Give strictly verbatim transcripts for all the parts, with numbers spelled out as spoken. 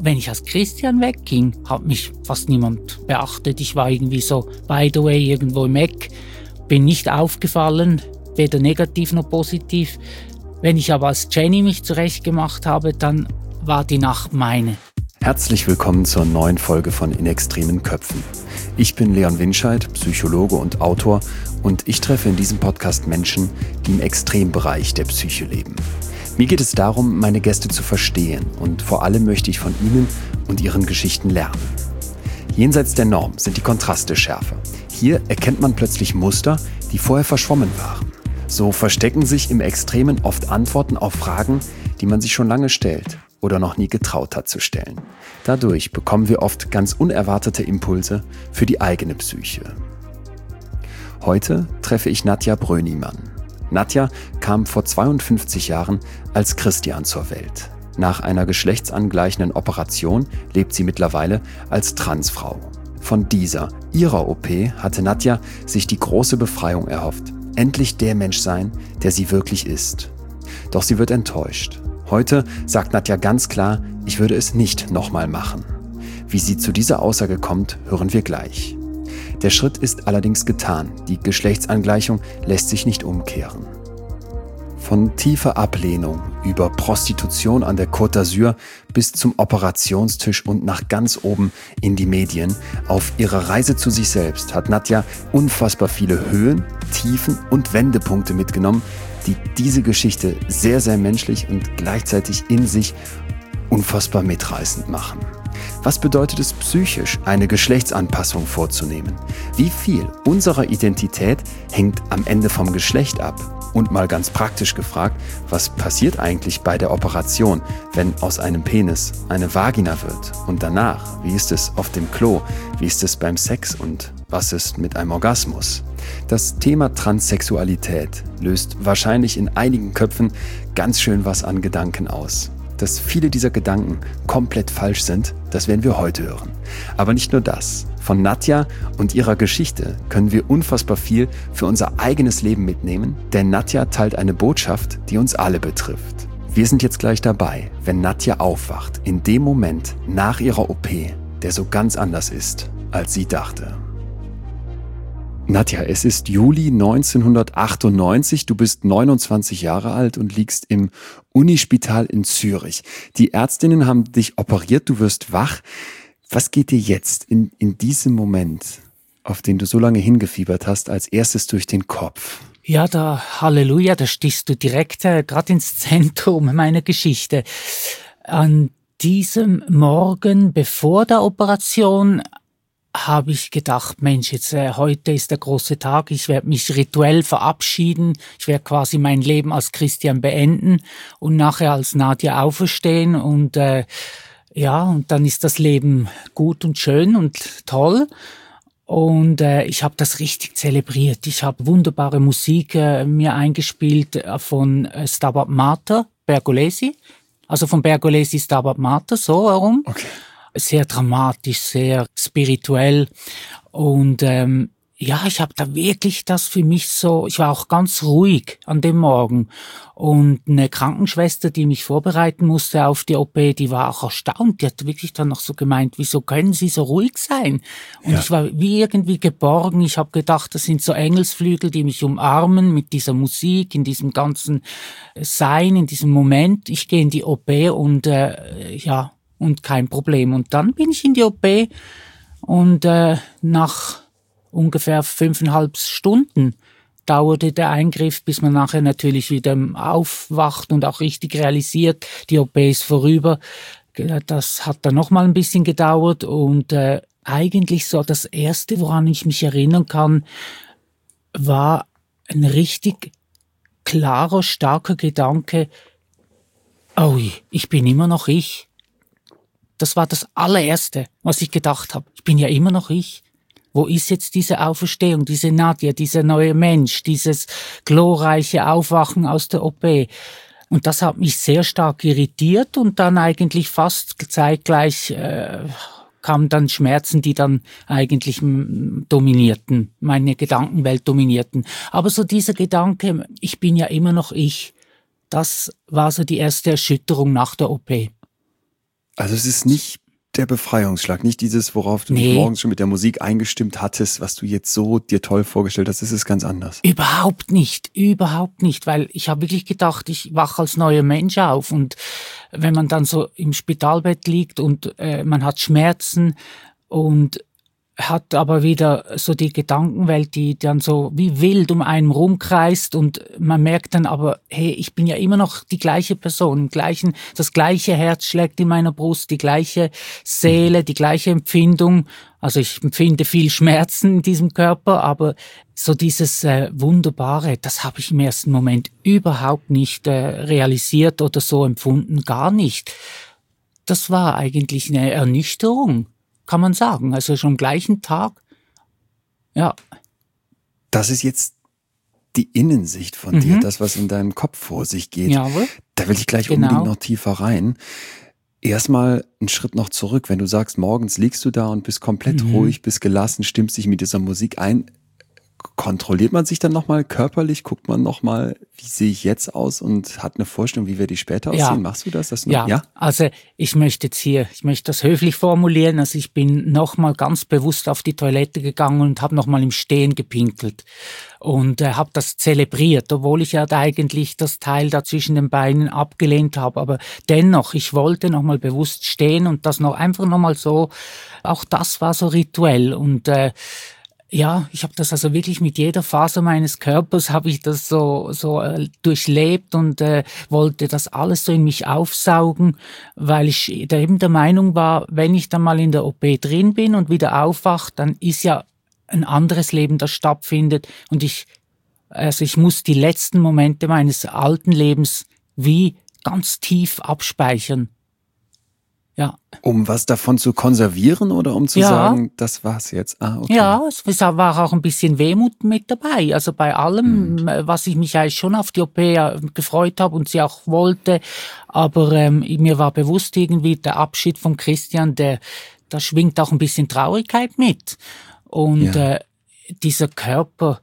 wenn ich als Christian wegging, hat mich fast niemand beachtet. Ich war irgendwie so, by the way, irgendwo im Eck, bin nicht aufgefallen, weder negativ noch positiv. Wenn ich aber als Jenny mich zurechtgemacht habe, dann war die Nacht meine. Herzlich willkommen zur neuen Folge von In extremen Köpfen. Ich bin Leon Winscheid, Psychologe und Autor, und ich treffe in diesem Podcast Menschen, die im Extrembereich der Psyche leben. Mir geht es darum, meine Gäste zu verstehen, und vor allem möchte ich von ihnen und ihren Geschichten lernen. Jenseits der Norm sind die Kontraste schärfer. Hier erkennt man plötzlich Muster, die vorher verschwommen waren. So verstecken sich im Extremen oft Antworten auf Fragen, die man sich schon lange stellt oder noch nie getraut hat zu stellen. Dadurch bekommen wir oft ganz unerwartete Impulse für die eigene Psyche. Heute treffe ich Nadja Brönimann. Nadja kam vor zweiundfünfzig Jahren als Christian zur Welt. Nach einer geschlechtsangleichenden Operation lebt sie mittlerweile als Transfrau. Von dieser, ihrer O P, hatte Nadja sich die große Befreiung erhofft. Endlich der Mensch sein, der sie wirklich ist. Doch sie wird enttäuscht. Heute sagt Nadja ganz klar, ich würde es nicht nochmal machen. Wie sie zu dieser Aussage kommt, hören wir gleich. Der Schritt ist allerdings getan. Die Geschlechtsangleichung lässt sich nicht umkehren. Von tiefer Ablehnung über Prostitution an der Côte d'Azur bis zum Operationstisch und nach ganz oben in die Medien. Auf ihrer Reise zu sich selbst hat Nadja unfassbar viele Höhen, Tiefen und Wendepunkte mitgenommen, die diese Geschichte sehr, sehr menschlich und gleichzeitig in sich unfassbar mitreißend machen. Was bedeutet es psychisch, eine Geschlechtsanpassung vorzunehmen? Wie viel unserer Identität hängt am Ende vom Geschlecht ab? Und mal ganz praktisch gefragt, was passiert eigentlich bei der Operation, wenn aus einem Penis eine Vagina wird? Und danach, wie ist es auf dem Klo? Wie ist es beim Sex? Und was ist mit einem Orgasmus? Das Thema Transsexualität löst wahrscheinlich in einigen Köpfen ganz schön was an Gedanken aus. Dass viele dieser Gedanken komplett falsch sind, das werden wir heute hören. Aber nicht nur das. Von Nadja und ihrer Geschichte können wir unfassbar viel für unser eigenes Leben mitnehmen, denn Nadja teilt eine Botschaft, die uns alle betrifft. Wir sind jetzt gleich dabei, wenn Nadja aufwacht, in dem Moment nach ihrer O P, der so ganz anders ist, als sie dachte. Nadja, es ist Juli neunzehnhundertachtundneunzig, du bist neunundzwanzig Jahre alt und liegst im Unispital in Zürich. Die Ärztinnen haben dich operiert, du wirst wach. Was geht dir jetzt in, in diesem Moment, auf den du so lange hingefiebert hast, als erstes durch den Kopf? Ja, da, Halleluja, da stichst du direkt äh, gerade ins Zentrum meiner Geschichte. An diesem Morgen bevor der Operation habe ich gedacht, Mensch, jetzt äh, heute ist der große Tag, ich werde mich rituell verabschieden, ich werde quasi mein Leben als Christian beenden und nachher als Nadja auferstehen und äh, ja, und dann ist das Leben gut und schön und toll. Und äh, ich habe das richtig zelebriert. Ich habe wunderbare Musik äh, mir eingespielt äh, von äh, Stabat Mater, Pergolesi, also von Pergolesi Stabat Mater, so herum. Okay. Sehr dramatisch, sehr spirituell und ähm, ja, ich habe da wirklich das für mich so, ich war auch ganz ruhig an dem Morgen und eine Krankenschwester, die mich vorbereiten musste auf die O P, die war auch erstaunt, die hat wirklich dann noch so gemeint, wieso können Sie so ruhig sein? Und ja. Ich war wie irgendwie geborgen, ich habe gedacht, das sind so Engelsflügel, die mich umarmen mit dieser Musik, in diesem ganzen Sein, in diesem Moment, ich gehe in die O P und äh, ja, und kein Problem. Und dann bin ich in die O P und äh, nach ungefähr fünfeinhalb Stunden dauerte der Eingriff, bis man nachher natürlich wieder aufwacht und auch richtig realisiert, die O P ist vorüber. Das hat dann nochmal ein bisschen gedauert und äh, eigentlich so das Erste, woran ich mich erinnern kann, war ein richtig klarer, starker Gedanke, oh, ich bin immer noch ich. Das war das allererste, was ich gedacht habe. Ich bin ja immer noch ich. Wo ist jetzt diese Auferstehung, diese Nadja, dieser neue Mensch, dieses glorreiche Aufwachen aus der O P? Und das hat mich sehr stark irritiert und dann eigentlich fast zeitgleich äh, kamen dann Schmerzen, die dann eigentlich m, dominierten, meine Gedankenwelt dominierten. Aber so dieser Gedanke, ich bin ja immer noch ich, das war so die erste Erschütterung nach der O P. Also es ist nicht der Befreiungsschlag, nicht dieses, worauf du nee. dich morgens schon mit der Musik eingestimmt hattest, was du jetzt so dir toll vorgestellt hast, das ist ganz anders. Überhaupt nicht, überhaupt nicht, weil ich habe wirklich gedacht, ich wache als neuer Mensch auf und wenn man dann so im Spitalbett liegt und äh, man hat Schmerzen und hat aber wieder so die Gedankenwelt, die dann so wie wild um einen rumkreist und man merkt dann aber, hey, ich bin ja immer noch die gleiche Person, gleichen, das gleiche Herz schlägt in meiner Brust, die gleiche Seele, die gleiche Empfindung. Also ich empfinde viel Schmerzen in diesem Körper, aber so dieses äh, Wunderbare, das habe ich im ersten Moment überhaupt nicht äh, realisiert oder so empfunden, gar nicht. Das war eigentlich eine Ernüchterung. Kann man sagen, also schon am gleichen Tag, ja. Das ist jetzt die Innensicht von mhm. dir, das, was in deinem Kopf vor sich geht. Jawohl. Da will ich gleich genau. unbedingt noch tiefer rein. Erstmal einen Schritt noch zurück, wenn du sagst, morgens liegst du da und bist komplett mhm. ruhig, bist gelassen, stimmst dich mit dieser Musik ein. Kontrolliert man sich dann nochmal körperlich? Guckt man nochmal, wie sehe ich jetzt aus und hat eine Vorstellung, wie werde ich später aussehen? Ja. Machst du das? das ja. ja, also ich möchte jetzt hier, ich möchte das höflich formulieren, also ich bin nochmal ganz bewusst auf die Toilette gegangen und habe nochmal im Stehen gepinkelt und äh, habe das zelebriert, obwohl ich ja da eigentlich das Teil da zwischen den Beinen abgelehnt habe, aber dennoch, ich wollte nochmal bewusst stehen und das noch einfach nochmal so, auch das war so rituell und äh, ja, ich habe das also wirklich mit jeder Faser meines Körpers habe ich das so so äh, durchlebt und äh, wollte das alles so in mich aufsaugen, weil ich da eben der Meinung war, wenn ich dann mal in der O P drin bin und wieder aufwache, dann ist ja ein anderes Leben, das stattfindet und ich also ich muss die letzten Momente meines alten Lebens wie ganz tief abspeichern. Ja. Um was davon zu konservieren oder um zu ja. sagen, das war's jetzt? Ah, okay. Ja, es war auch ein bisschen Wehmut mit dabei. Also bei allem, mhm. was ich mich eigentlich schon auf die O P gefreut habe und sie auch wollte. Aber ähm, mir war bewusst irgendwie der Abschied von Christian, der, da schwingt auch ein bisschen Traurigkeit mit. Und ja. äh, dieser Körper,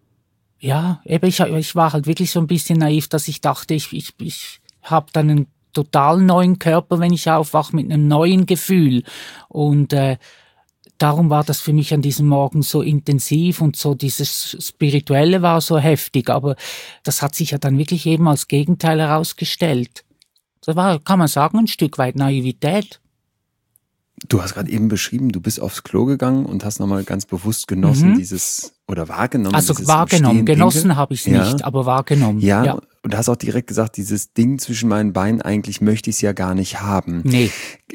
ja, eben ich, ich war halt wirklich so ein bisschen naiv, dass ich dachte, ich, ich, ich habe dann einen total neuen Körper, wenn ich aufwache, mit einem neuen Gefühl. Und äh, darum war das für mich an diesem Morgen so intensiv und so dieses Spirituelle war so heftig. Aber das hat sich ja dann wirklich eben als Gegenteil herausgestellt. Das war, kann man sagen, ein Stück weit Naivität. Du hast gerade eben beschrieben, du bist aufs Klo gegangen und hast nochmal ganz bewusst genossen, mhm. dieses, oder wahrgenommen. Also dieses wahrgenommen, genossen habe ich es ja. nicht, aber wahrgenommen. Ja, ja, und du hast auch direkt gesagt, dieses Ding zwischen meinen Beinen, eigentlich möchte ich es ja gar nicht haben. Nee.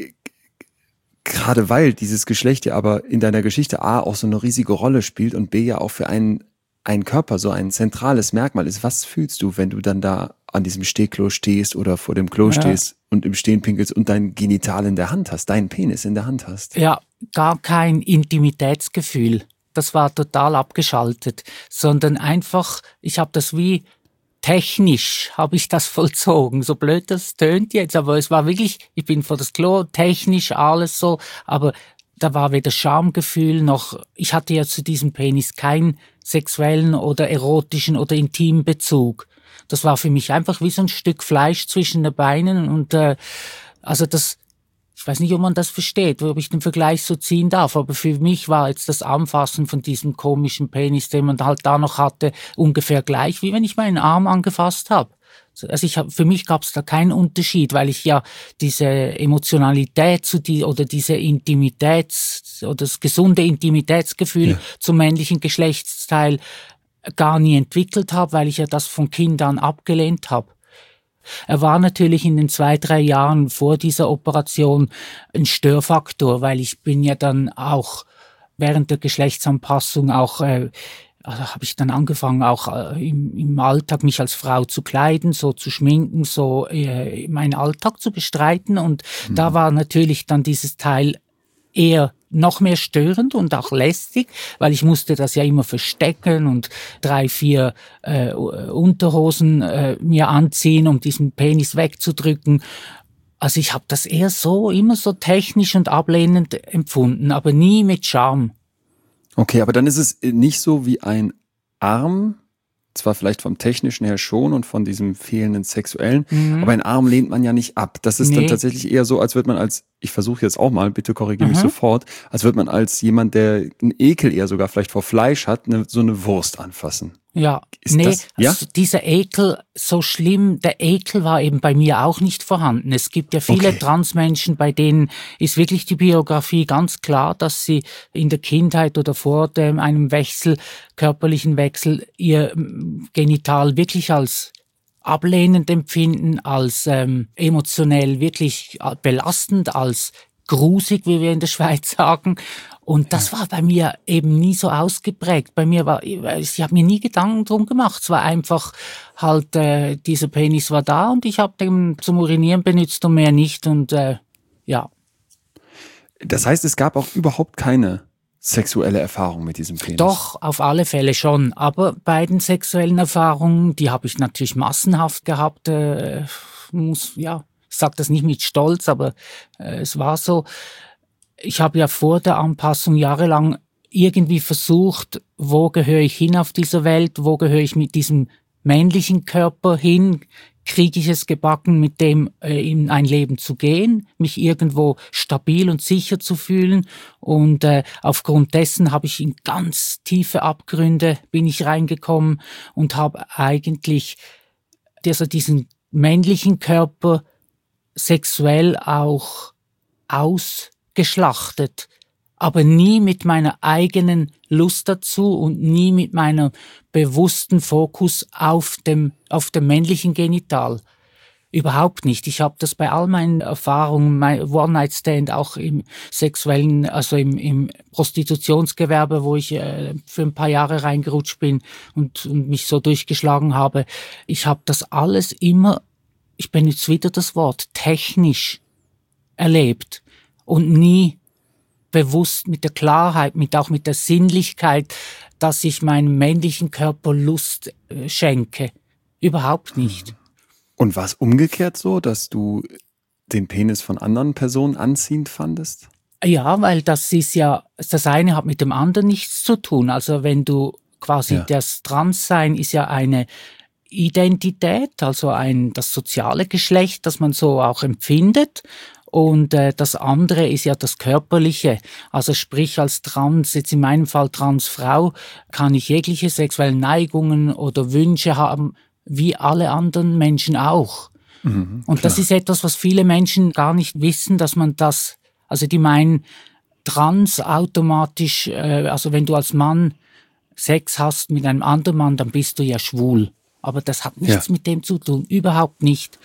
Gerade weil dieses Geschlecht ja aber in deiner Geschichte A auch so eine riesige Rolle spielt und B ja auch für einen, einen Körper so ein zentrales Merkmal ist. Was fühlst du, wenn du dann da an diesem Stehklo stehst oder vor dem Klo ja. stehst und im Stehen pinkelst und dein Genital in der Hand hast, deinen Penis in der Hand hast? Ja, gar kein Intimitätsgefühl. Das war total abgeschaltet, sondern einfach, ich habe das wie technisch, habe ich das vollzogen. So blöd das tönt jetzt, aber es war wirklich, ich bin vor das Klo, technisch alles so, aber da war weder Schamgefühl noch, ich hatte ja zu diesem Penis keinen sexuellen oder erotischen oder intimen Bezug. Das war für mich einfach wie so ein Stück Fleisch zwischen den Beinen und äh, also das, ich weiß nicht, ob man das versteht, ob ich den Vergleich so ziehen darf, aber für mich war jetzt das Anfassen von diesem komischen Penis, den man halt da noch hatte, ungefähr gleich, wie wenn ich meinen Arm angefasst habe. Also ich hab, für mich gab es da keinen Unterschied, weil ich ja diese Emotionalität zu die oder diese Intimitäts oder das gesunde Intimitätsgefühl ja. zum männlichen Geschlechtsteil gar nie entwickelt habe, weil ich ja das von Kind an abgelehnt habe. Er war natürlich in den zwei, drei Jahren vor dieser Operation ein Störfaktor, weil ich bin ja dann auch während der Geschlechtsanpassung auch, äh, also habe ich dann angefangen auch äh, im, im Alltag mich als Frau zu kleiden, so zu schminken, so äh, meinen Alltag zu bestreiten und mhm. da war natürlich dann dieses Teil eher noch mehr störend und auch lästig, weil ich musste das ja immer verstecken und drei, vier äh, Unterhosen äh, mir anziehen, um diesen Penis wegzudrücken. Also ich habe das eher so, immer so technisch und ablehnend empfunden, aber nie mit Scham. Okay, aber dann ist es nicht so wie ein Arm zwar vielleicht vom Technischen her schon und von diesem fehlenden Sexuellen, mhm. aber einen Arm lehnt man ja nicht ab. Das ist nee. dann tatsächlich eher so, als würde man als, ich versuche jetzt auch mal, bitte korrigiere mhm. mich sofort, als würde man als jemand, der einen Ekel eher sogar vielleicht vor Fleisch hat, eine, so eine Wurst anfassen. Ja, ist nee, das, ja? Also dieser Ekel, so schlimm, der Ekel war eben bei mir auch nicht vorhanden. Es gibt ja viele okay. Transmenschen, bei denen ist wirklich die Biografie ganz klar, dass sie in der Kindheit oder vor dem, einem Wechsel, körperlichen Wechsel, ihr Genital wirklich als ablehnend empfinden, als ähm, emotionell wirklich belastend, als grusig, wie wir in der Schweiz sagen. Und das war bei mir eben nie so ausgeprägt. Bei mir war, ich habe mir nie Gedanken drum gemacht. Es war einfach halt, äh, dieser Penis war da und ich habe den zum Urinieren benutzt und mehr nicht. Und äh, ja. Das heißt, es gab auch überhaupt keine sexuelle Erfahrung mit diesem Penis? Doch, auf alle Fälle schon. Aber bei den sexuellen Erfahrungen, die habe ich natürlich massenhaft gehabt. Äh, muss, ja, ich sage das nicht mit Stolz, aber äh, es war so. Ich habe ja vor der Anpassung jahrelang irgendwie versucht, wo gehöre ich hin auf dieser Welt, wo gehöre ich mit diesem männlichen Körper hin, kriege ich es gebacken, mit dem äh, in ein Leben zu gehen, mich irgendwo stabil und sicher zu fühlen. Und äh, aufgrund dessen habe ich in ganz tiefe Abgründe bin ich reingekommen und habe eigentlich also diesen männlichen Körper sexuell auch ausgeschlachtet, aber nie mit meiner eigenen Lust dazu und nie mit meinem bewussten Fokus auf dem auf dem männlichen Genital. Überhaupt nicht. Ich habe das bei all meinen Erfahrungen, mein One-Night-Stand, auch im sexuellen, also im, im Prostitutionsgewerbe, wo ich äh, für ein paar Jahre reingerutscht bin und, und mich so durchgeschlagen habe. Ich habe das alles immer, ich benutze wieder das Wort, technisch erlebt und nie bewusst mit der Klarheit, mit auch mit der Sinnlichkeit, dass ich meinem männlichen Körper Lust äh, schenke. Überhaupt nicht. Und war es umgekehrt so, dass du den Penis von anderen Personen anziehend fandest? Ja, weil das ist ja, das eine hat mit dem anderen nichts zu tun. Also wenn du quasi, ja. das Transsein ist ja eine Identität, also ein das soziale Geschlecht, das man so auch empfindet. Und äh, das andere ist ja das Körperliche. Also sprich als Trans, jetzt in meinem Fall Transfrau, kann ich jegliche sexuellen Neigungen oder Wünsche haben, wie alle anderen Menschen auch. Mhm, und das ist etwas, was viele Menschen gar nicht wissen, dass man das, also die meinen trans automatisch, äh, also wenn du als Mann Sex hast mit einem anderen Mann, dann bist du ja schwul. Aber das hat nichts ja. mit dem zu tun, überhaupt nicht.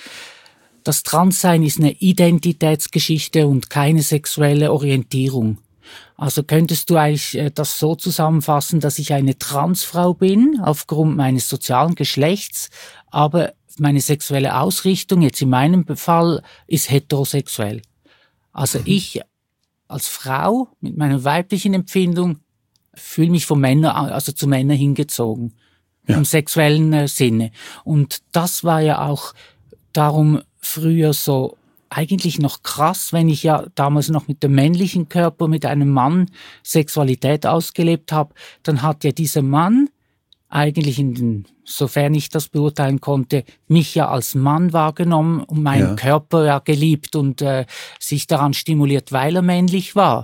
Das Transsein ist eine Identitätsgeschichte und keine sexuelle Orientierung. Also könntest du eigentlich das so zusammenfassen, dass ich eine Transfrau bin, aufgrund meines sozialen Geschlechts, aber meine sexuelle Ausrichtung, jetzt in meinem Fall, ist heterosexuell. Also mhm. ich als Frau mit meiner weiblichen Empfindung fühle mich von Männern, also zu Männern hingezogen, ja. im sexuellen äh, Sinne. Und das war ja auch darum früher so eigentlich noch krass, wenn ich ja damals noch mit dem männlichen Körper, mit einem Mann Sexualität ausgelebt habe, dann hat ja dieser Mann eigentlich, in den, sofern ich das beurteilen konnte, mich ja als Mann wahrgenommen und meinen ja. Körper ja geliebt und äh, sich daran stimuliert, weil er männlich war.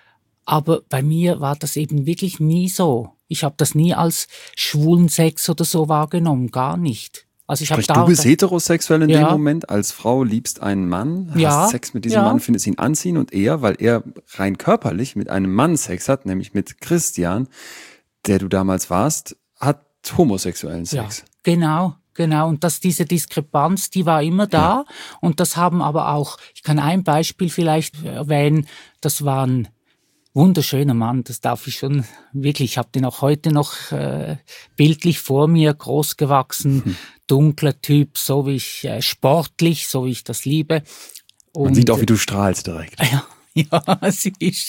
Aber bei mir war das eben wirklich nie so. Ich habe das nie als schwulen Sex oder so wahrgenommen, gar nicht. Also ich Sprich, hab da, du bist heterosexuell in ja. dem Moment, als Frau liebst einen Mann, hast ja. Sex mit diesem ja. Mann, findest ihn anziehend und er, weil er rein körperlich mit einem Mann Sex hat, nämlich mit Christian, der du damals warst, hat homosexuellen Sex. Ja, genau, genau. Und dass diese Diskrepanz, die war immer da. Ja. Und das haben aber auch, ich kann ein Beispiel vielleicht erwähnen, das war ein wunderschöner Mann, das darf ich schon wirklich, ich habe den auch heute noch äh, bildlich vor mir, groß gewachsen, hm. dunkler Typ, so wie ich, äh, sportlich, so wie ich das liebe. Und, man sieht auch, wie du strahlst direkt. Ja, ja, siehst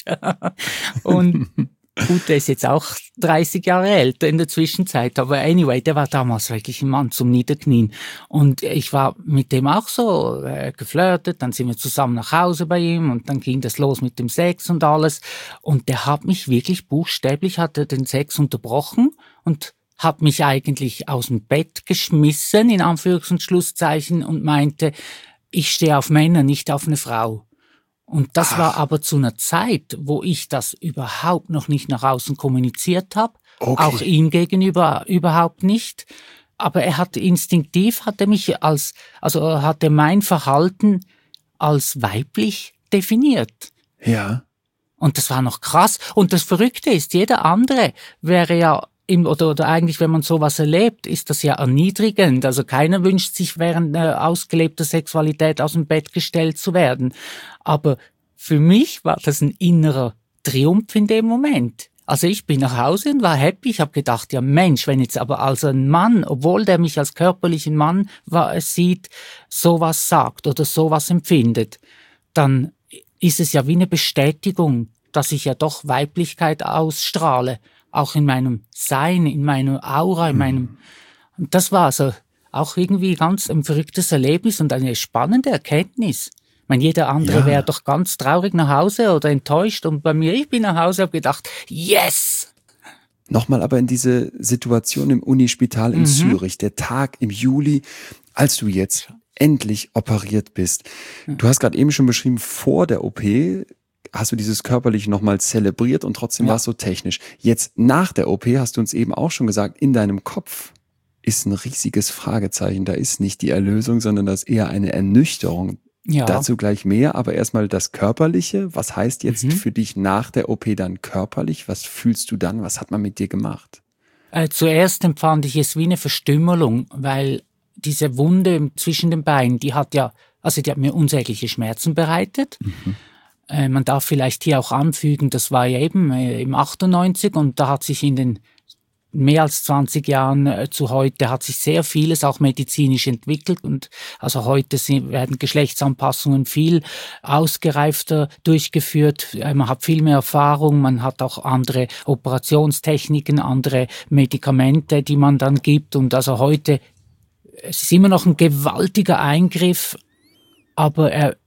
Und gut, der ist jetzt auch dreißig Jahre älter in der Zwischenzeit, aber anyway, der war damals wirklich ein Mann zum Niederknien. Und ich war mit dem auch so äh, geflirtet, dann sind wir zusammen nach Hause bei ihm und dann ging das los mit dem Sex und alles. Und der hat mich wirklich buchstäblich, hat er den Sex unterbrochen und hat mich eigentlich aus dem Bett geschmissen, in Anführungs- und Schlusszeichen, und meinte, ich stehe auf Männer, nicht auf eine Frau. Und das Ach. war aber zu einer Zeit, wo ich das überhaupt noch nicht nach außen kommuniziert habe, okay. Auch ihm gegenüber überhaupt nicht. Aber er hat instinktiv, hat er mich als, also hat er mein Verhalten als weiblich definiert. Ja. Und das war noch krass. Und das Verrückte ist, jeder andere wäre ja Im, oder, oder eigentlich, wenn man sowas erlebt, ist das ja erniedrigend. Also keiner wünscht sich während einer ausgelebter Sexualität aus dem Bett gestellt zu werden. Aber für mich war das ein innerer Triumph in dem Moment. Also ich bin nach Hause und war happy. Ich habe gedacht, ja Mensch, wenn jetzt aber als ein Mann, obwohl der mich als körperlichen Mann war, sieht, sowas sagt oder sowas empfindet, dann ist es ja wie eine Bestätigung, dass ich ja doch Weiblichkeit ausstrahle. Auch in meinem Sein, in meiner Aura, in meinem, und das war also auch irgendwie ganz ein verrücktes Erlebnis und eine spannende Erkenntnis. Ich meine, jeder andere ja. wäre doch ganz traurig nach Hause oder enttäuscht, und bei mir, ich bin nach Hause, habe gedacht, yes! Nochmal aber in diese Situation im Unispital in mhm. Zürich, der Tag im Juli, als du jetzt endlich operiert bist. Du hast gerade eben schon beschrieben, vor der O P hast du dieses körperlich nochmal zelebriert und trotzdem ja. war es so technisch. Jetzt nach der O P hast du uns eben auch schon gesagt, in deinem Kopf ist ein riesiges Fragezeichen. Da ist nicht die Erlösung, sondern das ist eher eine Ernüchterung. Ja. Dazu gleich mehr, aber erstmal das Körperliche. Was heißt jetzt mhm. für dich nach der O P dann körperlich? Was fühlst du dann? Was hat man mit dir gemacht? Äh, zuerst empfand ich es wie eine Verstümmelung, weil diese Wunde zwischen den Beinen, die hat ja, also die hat mir unsägliche Schmerzen bereitet. Mhm. Äh, man darf vielleicht hier auch anfügen, das war ja eben äh, im achtundneunzig, und da hat sich in den mehr als zwanzig Jahren äh, zu heute hat sich sehr vieles auch medizinisch entwickelt, und also heute sind, werden Geschlechtsanpassungen viel ausgereifter durchgeführt. Äh, man hat viel mehr Erfahrung, man hat auch andere Operationstechniken, andere Medikamente, die man dann gibt, und also heute, es ist immer noch ein gewaltiger Eingriff, aber er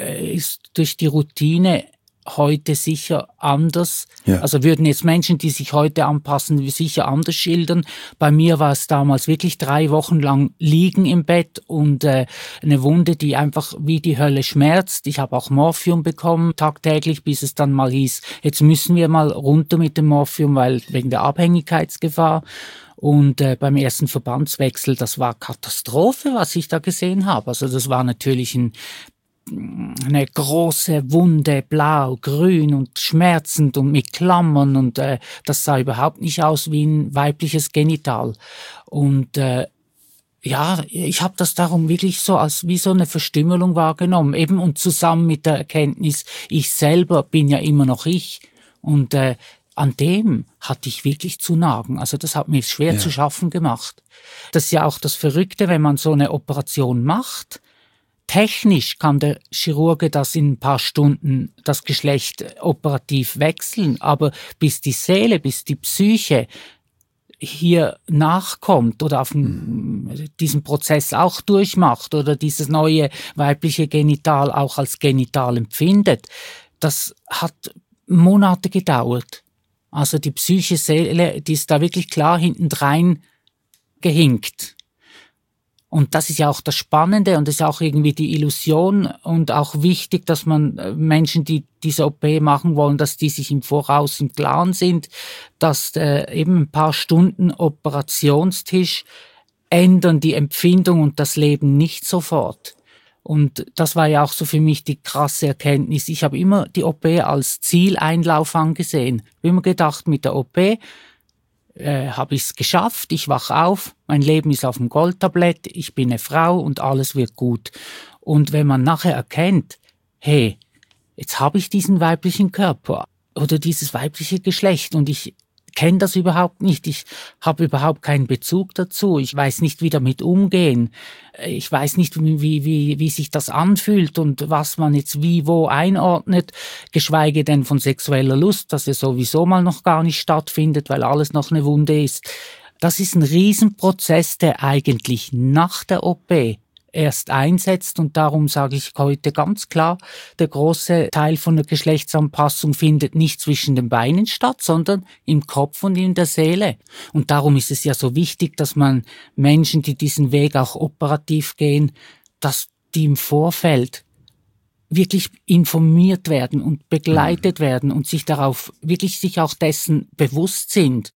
ist durch die Routine heute sicher anders. Ja. Also würden jetzt Menschen, die sich heute anpassen, sicher anders schildern. Bei mir war es damals wirklich drei Wochen lang liegen im Bett und äh, eine Wunde, die einfach wie die Hölle schmerzt. Ich habe auch Morphium bekommen tagtäglich, bis es dann mal hieß, jetzt müssen wir mal runter mit dem Morphium, weil wegen der Abhängigkeitsgefahr. Und äh, beim ersten Verbandswechsel, das war Katastrophe, was ich da gesehen habe. Also das war natürlich ein eine große Wunde, blau, grün und schmerzend und mit Klammern, und äh, das sah überhaupt nicht aus wie ein weibliches Genital. Und äh, ja, ich habe das darum wirklich so als wie so eine Verstümmelung wahrgenommen, eben, und zusammen mit der Erkenntnis, ich selber bin ja immer noch ich, und äh, an dem hatte ich wirklich zu nagen. Also das hat mir schwer ja. zu schaffen gemacht. Das ist ja auch das Verrückte, wenn man so eine Operation macht. Technisch kann der Chirurge das in ein paar Stunden, das Geschlecht operativ wechseln, aber bis die Seele, bis die Psyche hier nachkommt oder auf den, diesen Prozess auch durchmacht oder dieses neue weibliche Genital auch als Genital empfindet, das hat Monate gedauert. Also die Psyche, Seele, die ist da wirklich klar hintendrein gehinkt. Und das ist ja auch das Spannende, und das ist auch irgendwie die Illusion und auch wichtig, dass man Menschen, die diese O P machen wollen, dass die sich im Voraus im Klaren sind, dass äh, eben ein paar Stunden Operationstisch ändern die Empfindung und das Leben nicht sofort. Und das war ja auch so für mich die krasse Erkenntnis. Ich habe immer die O P als Zieleinlauf angesehen. Ich habe immer gedacht, mit der O P Äh, habe ich es geschafft, ich wach auf, mein Leben ist auf dem Goldtablett, ich bin eine Frau und alles wird gut. Und wenn man nachher erkennt, hey, jetzt habe ich diesen weiblichen Körper oder dieses weibliche Geschlecht und ich kenne das überhaupt nicht, ich habe überhaupt keinen Bezug dazu, ich weiß nicht, wie damit umgehen, ich weiß nicht, wie, wie, wie sich das anfühlt und was man jetzt wie wo einordnet, geschweige denn von sexueller Lust, dass es sowieso mal noch gar nicht stattfindet, weil alles noch eine Wunde ist. Das ist ein Riesenprozess, der eigentlich nach der O P erst einsetzt. Und darum sage ich heute ganz klar, der große Teil von der Geschlechtsanpassung findet nicht zwischen den Beinen statt, sondern im Kopf und in der Seele. Und darum ist es ja so wichtig, dass man Menschen, die diesen Weg auch operativ gehen, dass die im Vorfeld wirklich informiert werden und begleitet werden und sich darauf, wirklich sich auch dessen bewusst sind.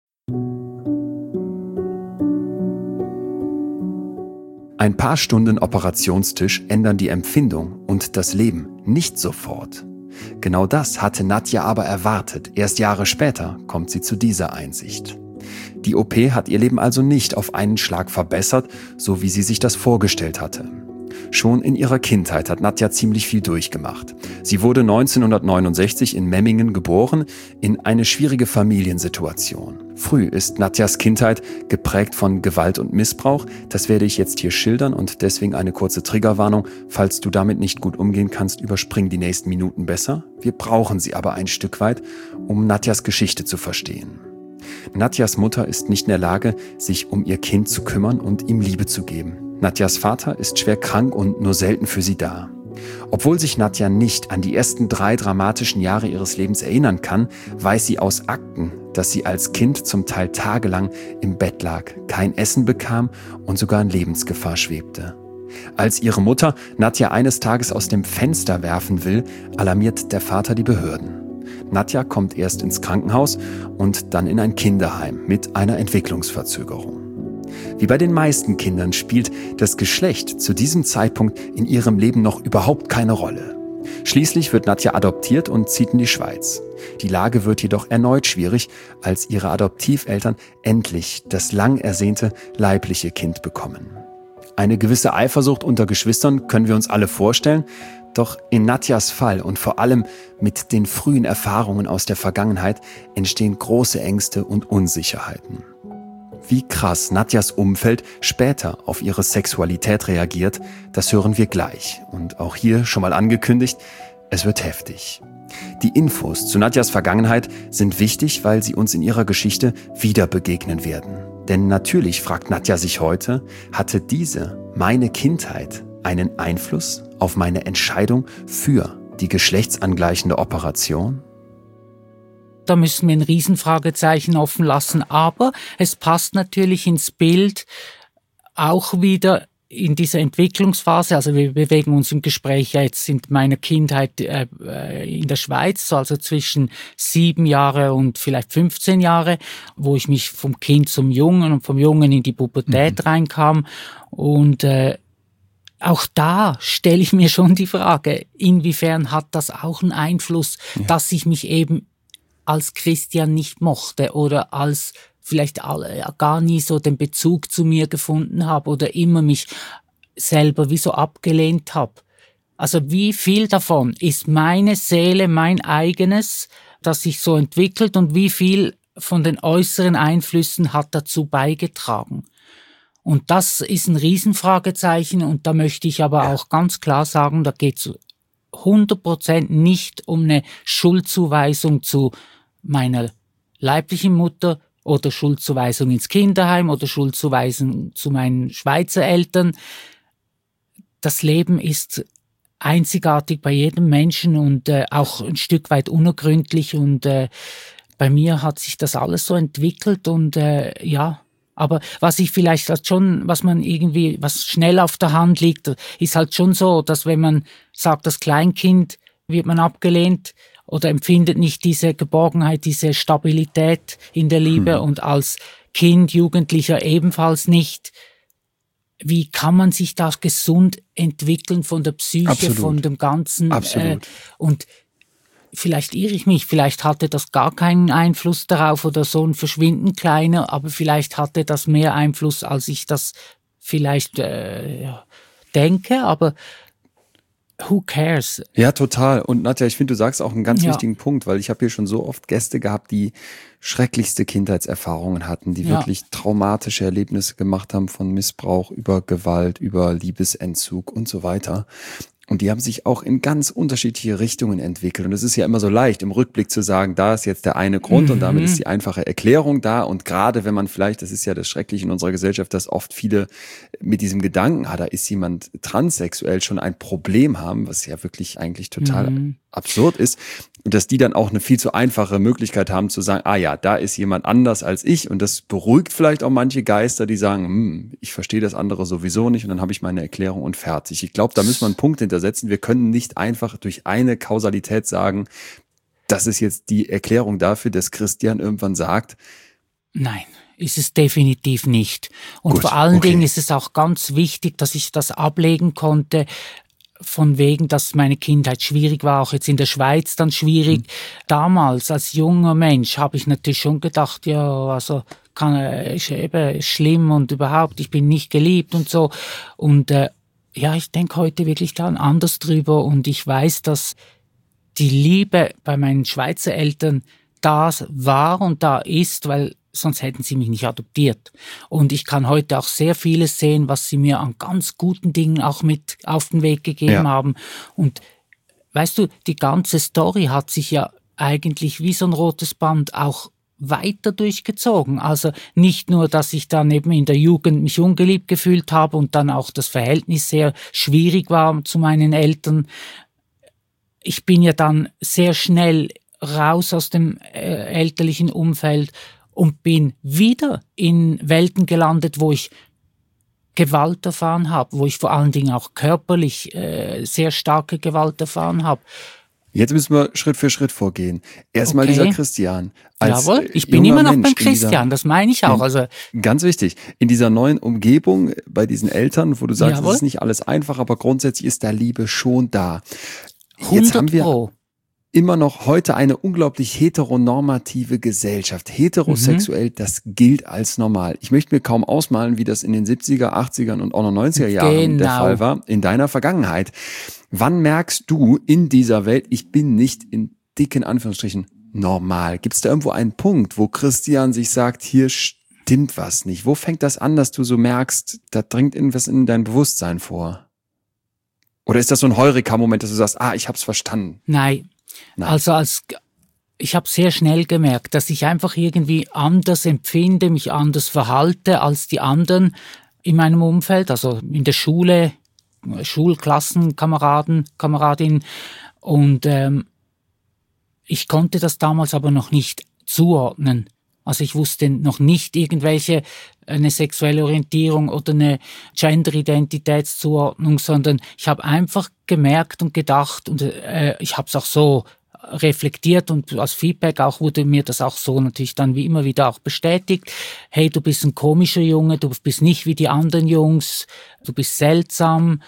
Ein paar Stunden Operationstisch ändern die Empfindung und das Leben nicht sofort. Genau das hatte Nadja aber erwartet. Erst Jahre später kommt sie zu dieser Einsicht. Die O P hat ihr Leben also nicht auf einen Schlag verbessert, so wie sie sich das vorgestellt hatte. Schon in ihrer Kindheit hat Nadja ziemlich viel durchgemacht. Sie wurde neunzehnhundertneunundsechzig in Memmingen geboren, in eine schwierige Familiensituation. Früh ist Nadjas Kindheit geprägt von Gewalt und Missbrauch. Das werde ich jetzt hier schildern und deswegen eine kurze Triggerwarnung. Falls du damit nicht gut umgehen kannst, überspring die nächsten Minuten besser. Wir brauchen sie aber ein Stück weit, um Nadjas Geschichte zu verstehen. Nadjas Mutter ist nicht in der Lage, sich um ihr Kind zu kümmern und ihm Liebe zu geben. Nadjas Vater ist schwer krank und nur selten für sie da. Obwohl sich Nadja nicht an die ersten drei dramatischen Jahre ihres Lebens erinnern kann, weiß sie aus Akten, dass sie als Kind zum Teil tagelang im Bett lag, kein Essen bekam und sogar in Lebensgefahr schwebte. Als ihre Mutter Nadja eines Tages aus dem Fenster werfen will, alarmiert der Vater die Behörden. Nadja kommt erst ins Krankenhaus und dann in ein Kinderheim mit einer Entwicklungsverzögerung. Wie bei den meisten Kindern spielt das Geschlecht zu diesem Zeitpunkt in ihrem Leben noch überhaupt keine Rolle. Schließlich wird Nadja adoptiert und zieht in die Schweiz. Die Lage wird jedoch erneut schwierig, als ihre Adoptiveltern endlich das lang ersehnte leibliche Kind bekommen. Eine gewisse Eifersucht unter Geschwistern können wir uns alle vorstellen, doch in Nadjas Fall und vor allem mit den frühen Erfahrungen aus der Vergangenheit entstehen große Ängste und Unsicherheiten. Wie krass Nadjas Umfeld später auf ihre Sexualität reagiert, das hören wir gleich. Und auch hier schon mal angekündigt, es wird heftig. Die Infos zu Nadjas Vergangenheit sind wichtig, weil sie uns in ihrer Geschichte wieder begegnen werden. Denn natürlich fragt Nadja sich heute, hatte diese, meine Kindheit, einen Einfluss auf meine Entscheidung für die geschlechtsangleichende Operation? Da müssen wir ein Riesenfragezeichen offen lassen, aber es passt natürlich ins Bild auch wieder in dieser Entwicklungsphase. Also wir bewegen uns im Gespräch ja jetzt in meiner Kindheit äh, in der Schweiz, also zwischen sieben Jahre und vielleicht fünfzehn Jahre, wo ich mich vom Kind zum Jungen und vom Jungen in die Pubertät mhm. reinkam. Und äh, auch da stelle ich mir schon die Frage, inwiefern hat das auch einen Einfluss, ja. dass ich mich eben als Christian nicht mochte oder als vielleicht gar nie so den Bezug zu mir gefunden habe oder immer mich selber wie so abgelehnt habe. Also wie viel davon ist meine Seele, mein eigenes, das sich so entwickelt und wie viel von den äußeren Einflüssen hat dazu beigetragen? Und das ist ein Riesenfragezeichen und da möchte ich aber auch ganz klar sagen, da geht es hundert Prozent nicht um eine Schuldzuweisung zu meiner leiblichen Mutter oder Schuldzuweisung ins Kinderheim oder Schuldzuweisung zu meinen Schweizer Eltern. Das Leben ist einzigartig bei jedem Menschen und äh, auch ein Stück weit unergründlich und äh, bei mir hat sich das alles so entwickelt und äh, ja, aber was ich vielleicht halt schon, was man irgendwie, was schnell auf der Hand liegt, ist halt schon so, dass wenn man sagt, das Kleinkind wird man abgelehnt oder empfindet nicht diese Geborgenheit, diese Stabilität in der Liebe hm. und als Kind, Jugendlicher ebenfalls nicht. Wie kann man sich da gesund entwickeln von der Psyche, Absolut. von dem Ganzen? Absolut. Äh, und vielleicht irre ich mich, vielleicht hatte das gar keinen Einfluss darauf oder so ein verschwindend kleiner, aber vielleicht hatte das mehr Einfluss, als ich das vielleicht äh, ja, denke, aber who cares? Ja, total. Und Nadja, ich finde, du sagst auch einen ganz ja. wichtigen Punkt, weil ich habe hier schon so oft Gäste gehabt, die schrecklichste Kindheitserfahrungen hatten, die ja. wirklich traumatische Erlebnisse gemacht haben von Missbrauch über Gewalt, über Liebesentzug und so weiter. Und die haben sich auch in ganz unterschiedliche Richtungen entwickelt. Und es ist ja immer so leicht, im Rückblick zu sagen, da ist jetzt der eine Grund mhm. und damit ist die einfache Erklärung da. Und gerade wenn man vielleicht, das ist ja das Schreckliche in unserer Gesellschaft, dass oft viele mit diesem Gedanken, ah, da ist jemand transsexuell, schon ein Problem haben, was ja wirklich eigentlich total mhm. absurd ist. Und dass die dann auch eine viel zu einfache Möglichkeit haben zu sagen, ah ja, da ist jemand anders als ich. Und das beruhigt vielleicht auch manche Geister, die sagen, hm, ich verstehe das andere sowieso nicht und dann habe ich meine Erklärung und fertig. Ich glaube, da müssen wir einen Punkt hintersetzen. Wir können nicht einfach durch eine Kausalität sagen, das ist jetzt die Erklärung dafür, dass Christian irgendwann sagt. Nein, ist es definitiv nicht. Und Gut, vor allen okay. Dingen ist es auch ganz wichtig, dass ich das ablegen konnte, von wegen, dass meine Kindheit schwierig war, auch jetzt in der Schweiz dann schwierig. Mhm. Damals, als junger Mensch, habe ich natürlich schon gedacht, ja, also kann ist eben schlimm und überhaupt, ich bin nicht geliebt und so. Und äh, ja, ich denke heute wirklich dann anders drüber und ich weiß, dass die Liebe bei meinen Schweizer Eltern da war und da ist, weil sonst hätten sie mich nicht adoptiert. Und ich kann heute auch sehr vieles sehen, was sie mir an ganz guten Dingen auch mit auf den Weg gegeben ja. haben. Und weißt du, die ganze Story hat sich ja eigentlich wie so ein rotes Band auch weiter durchgezogen. Also nicht nur, dass ich dann eben in der Jugend mich ungeliebt gefühlt habe und dann auch das Verhältnis sehr schwierig war zu meinen Eltern. Ich bin ja dann sehr schnell raus aus dem äh, elterlichen Umfeld und bin wieder in Welten gelandet, wo ich Gewalt erfahren habe, wo ich vor allen Dingen auch körperlich äh, sehr starke Gewalt erfahren habe. Jetzt müssen wir Schritt für Schritt vorgehen. Erstmal okay. dieser Christian. Als Jawohl, ich bin immer noch Mensch beim Christian, dieser, das meine ich auch. In, also ganz wichtig, in dieser neuen Umgebung, bei diesen Eltern, wo du sagst, es ist nicht alles einfach, aber grundsätzlich ist da Liebe schon da. Jetzt haben wir Pro. immer noch heute eine unglaublich heteronormative Gesellschaft. Heterosexuell, mhm. das gilt als normal. Ich möchte mir kaum ausmalen, wie das in den siebziger, achtzigern und auch noch neunziger Jahren genau. der Fall war, in deiner Vergangenheit. Wann merkst du in dieser Welt, ich bin nicht in dicken Anführungsstrichen normal? Gibt es da irgendwo einen Punkt, wo Christian sich sagt, hier stimmt was nicht? Wo fängt das an, dass du so merkst, da dringt irgendwas in dein Bewusstsein vor? Oder ist das so ein Heureka-Moment, dass du sagst, ah, ich hab's verstanden? Nein. Nein. Also als ich habe sehr schnell gemerkt, dass ich einfach irgendwie anders empfinde, mich anders verhalte als die anderen in meinem Umfeld, also in der Schule, Schulklassenkameraden, Kameradinnen. Und ähm, ich konnte das damals aber noch nicht zuordnen. Also ich wusste noch nicht irgendwelche eine sexuelle Orientierung oder eine Gender-Identitätszuordnung, sondern ich habe einfach gemerkt und gedacht und äh, ich habe es auch so reflektiert und als Feedback auch wurde mir das auch so natürlich dann wie immer wieder auch bestätigt. Hey, du bist ein komischer Junge, du bist nicht wie die anderen Jungs, du bist seltsam.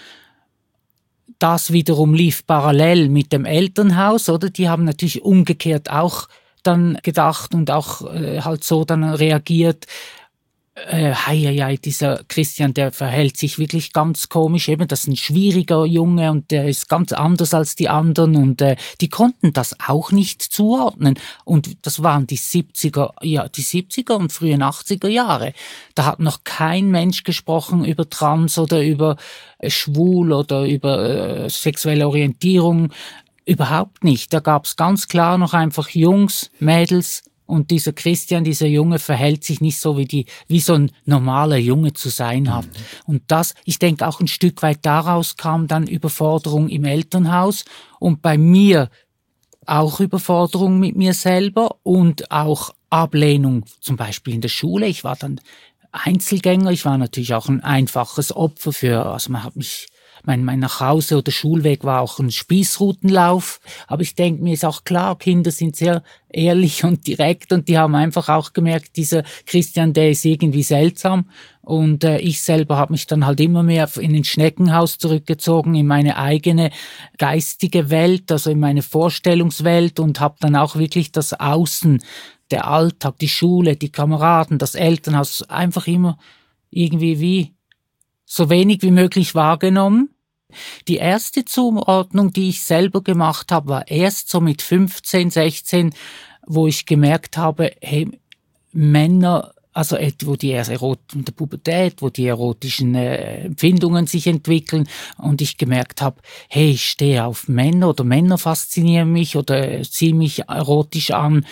Das wiederum lief parallel mit dem Elternhaus, oder? Die haben natürlich umgekehrt auch dann gedacht und auch äh, halt so dann reagiert. Äh, hei, hei, hei, dieser Christian, der verhält sich wirklich ganz komisch, eben, das ist ein schwieriger Junge und der ist ganz anders als die anderen und äh, die konnten das auch nicht zuordnen und das waren die siebziger, ja, die siebziger und frühen achtziger Jahre. Da hat noch kein Mensch gesprochen über Trans oder über äh, schwul oder über äh, sexuelle Orientierung, überhaupt nicht. Da gab's ganz klar noch einfach Jungs, Mädels. Und dieser Christian, dieser Junge, verhält sich nicht so, wie die, wie so ein normaler Junge zu sein hat. Mhm. Und das, ich denke, auch ein Stück weit daraus kam dann Überforderung im Elternhaus und bei mir auch Überforderung mit mir selber und auch Ablehnung, zum Beispiel in der Schule. Ich war dann Einzelgänger, ich war natürlich auch ein einfaches Opfer für, also man hat mich, Mein, mein Nachhause- oder Schulweg war auch ein Spießrutenlauf. Aber ich denke, mir ist auch klar, Kinder sind sehr ehrlich und direkt und die haben einfach auch gemerkt, dieser Christian, der ist irgendwie seltsam. Und äh, ich selber habe mich dann halt immer mehr in ein Schneckenhaus zurückgezogen, in meine eigene geistige Welt, also in meine Vorstellungswelt und habe dann auch wirklich das Außen, der Alltag, die Schule, die Kameraden, das Elternhaus einfach immer irgendwie wie so wenig wie möglich wahrgenommen. Die erste Zuordnung, die ich selber gemacht habe, war erst so mit fünfzehn, sechzehn, wo ich gemerkt habe, hey, Männer Also wo die Erot- in der Pubertät, wo die erotischen äh, Empfindungen sich entwickeln und ich gemerkt habe, hey, ich stehe auf Männer oder Männer faszinieren mich oder ziehen mich erotisch an.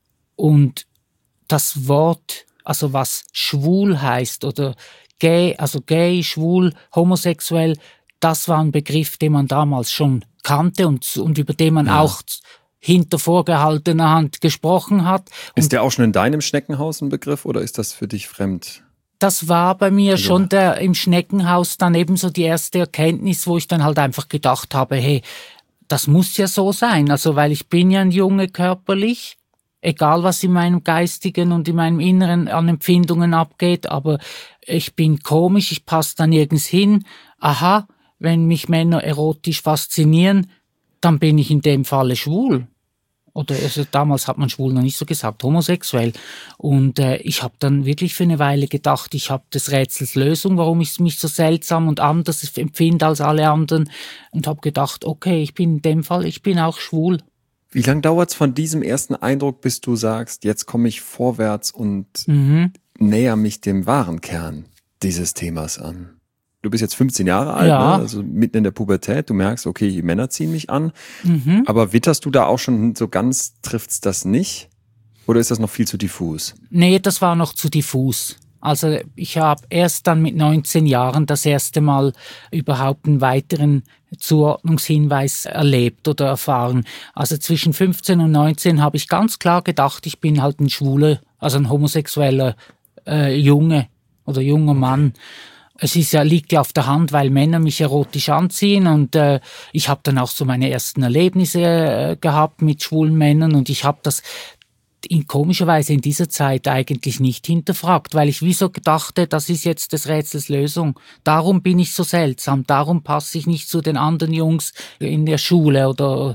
Und das Wort, also was schwul heißt oder gay, also gay, schwul, homosexuell, das war ein Begriff, den man damals schon kannte und, und über den man ja. auch hinter vorgehaltener Hand gesprochen hat. Und ist der auch schon in deinem Schneckenhaus ein Begriff oder ist das für dich fremd? Das war bei mir also schon der im Schneckenhaus dann eben so die erste Erkenntnis, wo ich dann halt einfach gedacht habe, hey, das muss ja so sein. Also weil ich bin ja ein Junge körperlich, egal was in meinem Geistigen und in meinem Inneren an Empfindungen abgeht, aber ich bin komisch, ich passe da nirgends hin. Aha, wenn mich Männer erotisch faszinieren, dann bin ich in dem Falle schwul. Oder also damals hat man schwul noch nicht so gesagt, homosexuell. Und äh, ich habe dann wirklich für eine Weile gedacht, ich habe des Rätsels Lösung, warum ich mich so seltsam und anders empfinde als alle anderen. Und habe gedacht, okay, ich bin in dem Fall, ich bin auch schwul. Wie lange dauert es von diesem ersten Eindruck, bis du sagst, jetzt komme ich vorwärts und mhm. näher mich dem wahren Kern dieses Themas an? Du bist jetzt fünfzehn Jahre alt, ja. ne? Also mitten in der Pubertät. Du merkst, okay, die Männer ziehen mich an. Mhm. Aber witterst du da auch schon so ganz, trifft's das nicht? Oder ist das noch viel zu diffus? Nee, das war noch zu diffus. Also ich habe erst dann mit neunzehn Jahren das erste Mal überhaupt einen weiteren Zuordnungshinweis erlebt oder erfahren. Also zwischen fünfzehn und neunzehn habe ich ganz klar gedacht, ich bin halt ein schwuler, also ein homosexueller äh, Junge oder junger Mann. Es ist ja, liegt ja auf der Hand, weil Männer mich erotisch anziehen und äh, ich habe dann auch so meine ersten Erlebnisse äh, gehabt mit schwulen Männern und ich habe das in komischerweise in dieser Zeit eigentlich nicht hinterfragt, weil ich wie so dachte, das ist jetzt des Rätsels Lösung. Darum bin ich so seltsam, darum passe ich nicht zu den anderen Jungs in der Schule oder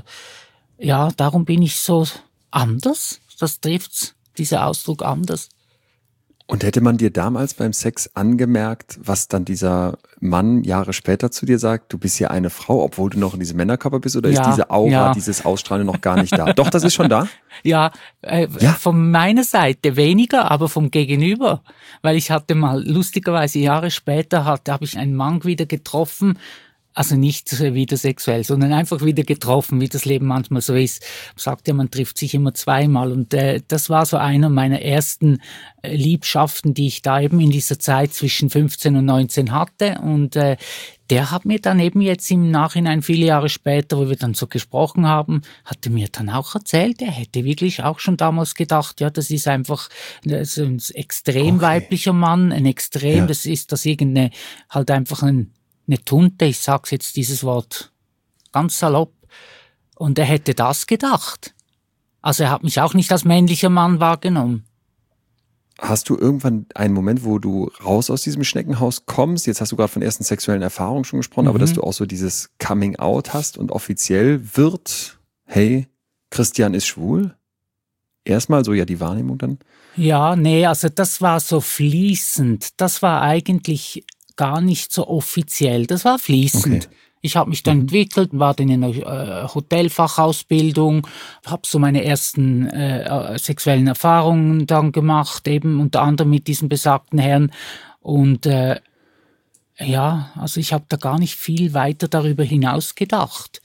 ja, darum bin ich so anders. Das trifft's, dieser Ausdruck anders. Und hätte man dir damals beim Sex angemerkt, was dann dieser Mann Jahre später zu dir sagt, du bist ja eine Frau, obwohl du noch in diesem Männerkörper bist, oder ja, ist diese Aura, ja. dieses Ausstrahlen noch gar nicht da? Doch, das ist schon da? Ja, äh, ja, von meiner Seite weniger, aber vom Gegenüber. Weil ich hatte mal, lustigerweise Jahre später, hatte, habe ich einen Mann wieder getroffen, also nicht wieder sexuell, sondern einfach wieder getroffen, wie das Leben manchmal so ist. Man sagt ja, man trifft sich immer zweimal und äh, das war so einer meiner ersten äh, Liebschaften, die ich da eben in dieser Zeit zwischen fünfzehn und neunzehn hatte und äh, der hat mir dann eben jetzt im Nachhinein, viele Jahre später, wo wir dann so gesprochen haben, hatte mir dann auch erzählt, er hätte wirklich auch schon damals gedacht, ja, das ist einfach das ist ein extrem okay. weiblicher Mann, ein extrem, ja. das ist das irgendeine, halt einfach ein eine Tunte, ich sag's jetzt dieses Wort ganz salopp. Und er hätte das gedacht. Also er hat mich auch nicht als männlicher Mann wahrgenommen. Hast du irgendwann einen Moment, wo du raus aus diesem Schneckenhaus kommst? Jetzt hast du gerade von ersten sexuellen Erfahrungen schon gesprochen, mhm. aber dass du auch so dieses Coming Out hast und offiziell wird, hey, Christian ist schwul? Erstmal so ja die Wahrnehmung dann? Ja, nee, also das war so fließend. Das war eigentlich gar nicht so offiziell, das war fließend. Okay. Ich habe mich dann mhm. entwickelt, war dann in einer äh, Hotelfachausbildung, habe so meine ersten äh, sexuellen Erfahrungen dann gemacht, eben unter anderem mit diesem besagten Herrn. Und äh, ja, also ich habe da gar nicht viel weiter darüber hinaus gedacht.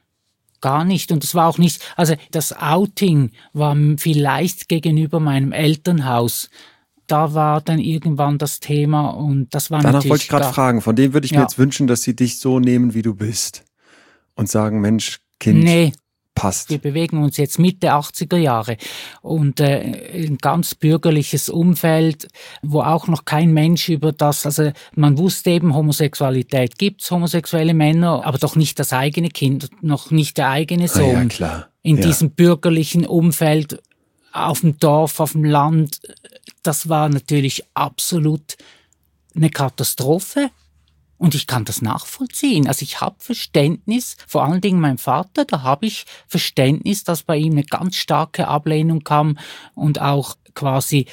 Gar nicht. Und es war auch nicht, also das Outing war vielleicht gegenüber meinem Elternhaus. Da war dann irgendwann das Thema und das war Danach natürlich... Danach wollte ich gerade fragen, von dem würde ich ja. mir jetzt wünschen, dass sie dich so nehmen, wie du bist und sagen, Mensch, Kind, nee, passt. Wir bewegen uns jetzt Mitte achtziger Jahre und äh, ein ganz bürgerliches Umfeld, wo auch noch kein Mensch über das, also man wusste eben, Homosexualität gibt's, homosexuelle Männer, aber doch nicht das eigene Kind, noch nicht der eigene Sohn. Ah, ja, klar. In ja. diesem bürgerlichen Umfeld, auf dem Dorf, auf dem Land, das war natürlich absolut eine Katastrophe. Und ich kann das nachvollziehen. Also ich habe Verständnis, vor allen Dingen mein Vater, da habe ich Verständnis, dass bei ihm eine ganz starke Ablehnung kam und auch quasi,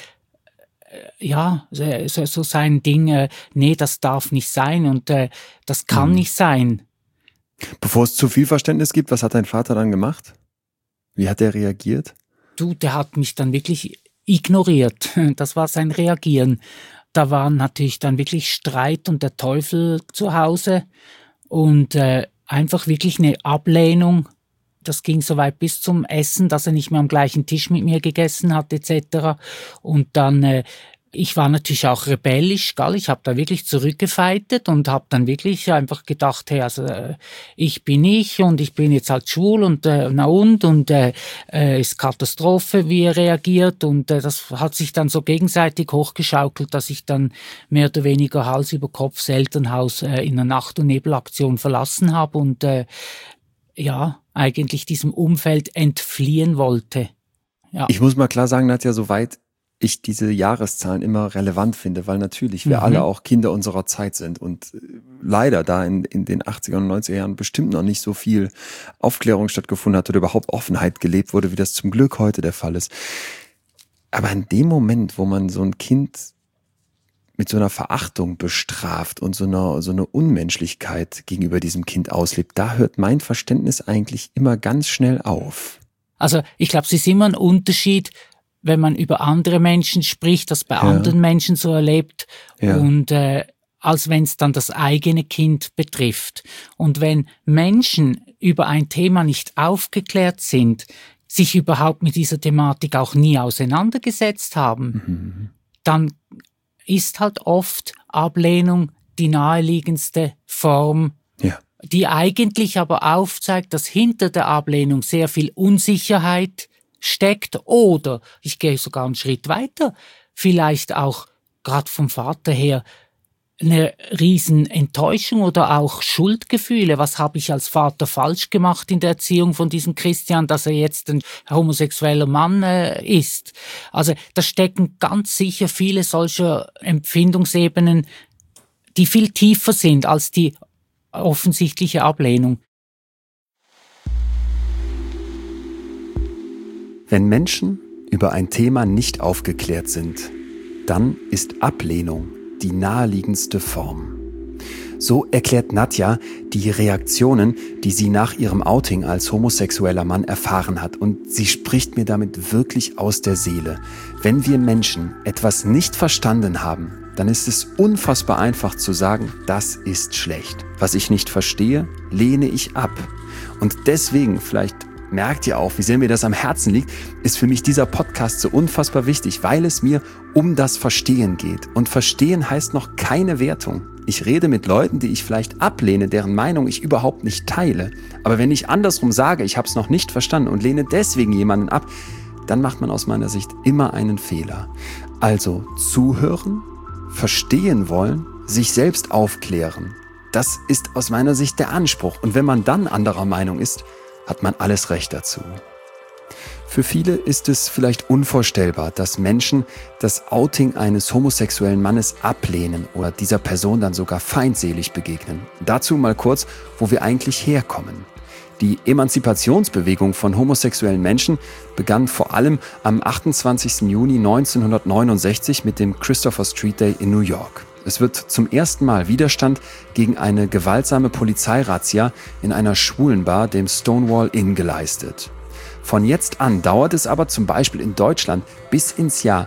äh, ja, so, so sein Ding, äh, nee, das darf nicht sein und äh, das kann mhm. nicht sein. Bevor es zu viel Verständnis gibt, was hat dein Vater dann gemacht? Wie hat er reagiert? Du, der hat mich dann wirklich ignoriert. Das war sein Reagieren. Da war natürlich dann wirklich Streit und der Teufel zu Hause und äh, einfach wirklich eine Ablehnung. Das ging so weit bis zum Essen, dass er nicht mehr am gleichen Tisch mit mir gegessen hat et cetera. Und dann, äh, ich war natürlich auch rebellisch, gell? Ich habe da wirklich zurückgefeitet und habe dann wirklich einfach gedacht, hey, also äh, ich bin ich und ich bin jetzt halt schwul und äh, na und und äh, äh, ist Katastrophe, wie er reagiert und äh, das hat sich dann so gegenseitig hochgeschaukelt, dass ich dann mehr oder weniger Hals über Kopf das Elternhaus äh, in einer Nacht- und Nebelaktion verlassen habe und äh, ja, eigentlich diesem Umfeld entfliehen wollte. Ja. Ich muss mal klar sagen, Nadja, soweit ich diese Jahreszahlen immer relevant finde, weil natürlich wir mhm. alle auch Kinder unserer Zeit sind und leider da in, in den achtziger und neunziger Jahren bestimmt noch nicht so viel Aufklärung stattgefunden hat oder überhaupt Offenheit gelebt wurde, wie das zum Glück heute der Fall ist. Aber in dem Moment, wo man so ein Kind mit so einer Verachtung bestraft und so einer, so eine Unmenschlichkeit gegenüber diesem Kind auslebt, da hört mein Verständnis eigentlich immer ganz schnell auf. Also ich glaube, es ist immer ein Unterschied, wenn man über andere Menschen spricht, das bei ja. anderen Menschen so erlebt ja. und äh, als wenn es dann das eigene Kind betrifft. Und wenn Menschen über ein Thema nicht aufgeklärt sind, sich überhaupt mit dieser Thematik auch nie auseinandergesetzt haben, mhm. dann ist halt oft Ablehnung die naheliegendste Form, ja. die eigentlich aber aufzeigt, dass hinter der Ablehnung sehr viel Unsicherheit steckt oder, ich gehe sogar einen Schritt weiter, vielleicht auch gerade vom Vater her eine riesen Enttäuschung oder auch Schuldgefühle. Was habe ich als Vater falsch gemacht in der Erziehung von diesem Christian, dass er jetzt ein homosexueller Mann äh, ist? Also da stecken ganz sicher viele solcher Empfindungsebenen, die viel tiefer sind als die offensichtliche Ablehnung. Wenn Menschen über ein Thema nicht aufgeklärt sind, dann ist Ablehnung die naheliegendste Form. So erklärt Nadja die Reaktionen, die sie nach ihrem Outing als homosexueller Mann erfahren hat. Und sie spricht mir damit wirklich aus der Seele. Wenn wir Menschen etwas nicht verstanden haben, dann ist es unfassbar einfach zu sagen, das ist schlecht. Was ich nicht verstehe, lehne ich ab. Und deswegen, vielleicht merkt ihr auch, wie sehr mir das am Herzen liegt, ist für mich dieser Podcast so unfassbar wichtig, weil es mir um das Verstehen geht. Und Verstehen heißt noch keine Wertung. Ich rede mit Leuten, die ich vielleicht ablehne, deren Meinung ich überhaupt nicht teile. Aber wenn ich andersrum sage, ich habe es noch nicht verstanden und lehne deswegen jemanden ab, dann macht man aus meiner Sicht immer einen Fehler. Also zuhören, verstehen wollen, sich selbst aufklären. Das ist aus meiner Sicht der Anspruch. Und wenn man dann anderer Meinung ist, hat man alles Recht dazu. Für viele ist es vielleicht unvorstellbar, dass Menschen das Outing eines homosexuellen Mannes ablehnen oder dieser Person dann sogar feindselig begegnen. Dazu mal kurz, wo wir eigentlich herkommen. Die Emanzipationsbewegung von homosexuellen Menschen begann vor allem am achtundzwanzigsten Juni neunzehnhundertneunundsechzig mit dem Christopher Street Day in New York. Es wird zum ersten Mal Widerstand gegen eine gewaltsame Polizeirazzia in einer Schwulenbar, dem Stonewall Inn, geleistet. Von jetzt an dauert es aber zum Beispiel in Deutschland bis ins Jahr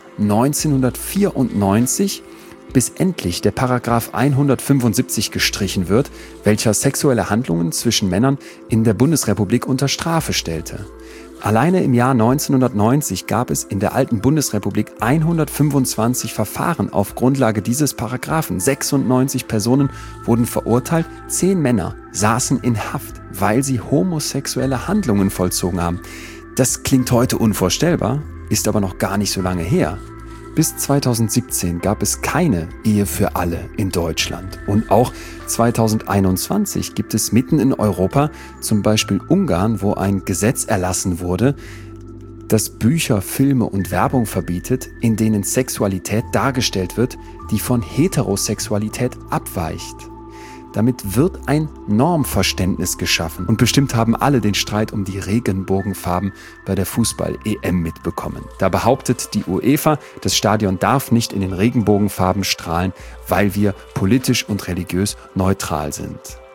neunzehnhundertvierundneunzig, bis endlich der Paragraph hundertfünfundsiebzig gestrichen wird, welcher sexuelle Handlungen zwischen Männern in der Bundesrepublik unter Strafe stellte. Alleine im Jahr neunzehnhundertneunzig gab es in der alten Bundesrepublik hundertfünfundzwanzig Verfahren auf Grundlage dieses Paragraphen. sechsundneunzig Personen wurden verurteilt, zehn Männer saßen in Haft, weil sie homosexuelle Handlungen vollzogen haben. Das klingt heute unvorstellbar, ist aber noch gar nicht so lange her. Bis zweitausendsiebzehn gab es keine Ehe für alle in Deutschland. Und auch zweitausendeinundzwanzig gibt es mitten in Europa, zum Beispiel Ungarn, wo ein Gesetz erlassen wurde, das Bücher, Filme und Werbung verbietet, in denen Sexualität dargestellt wird, die von Heterosexualität abweicht. Damit wird ein Normverständnis geschaffen. Und bestimmt haben alle den Streit um die Regenbogenfarben bei der Fußball-E M mitbekommen. Da behauptet die UEFA, das Stadion darf nicht in den Regenbogenfarben strahlen, weil wir politisch und religiös neutral sind.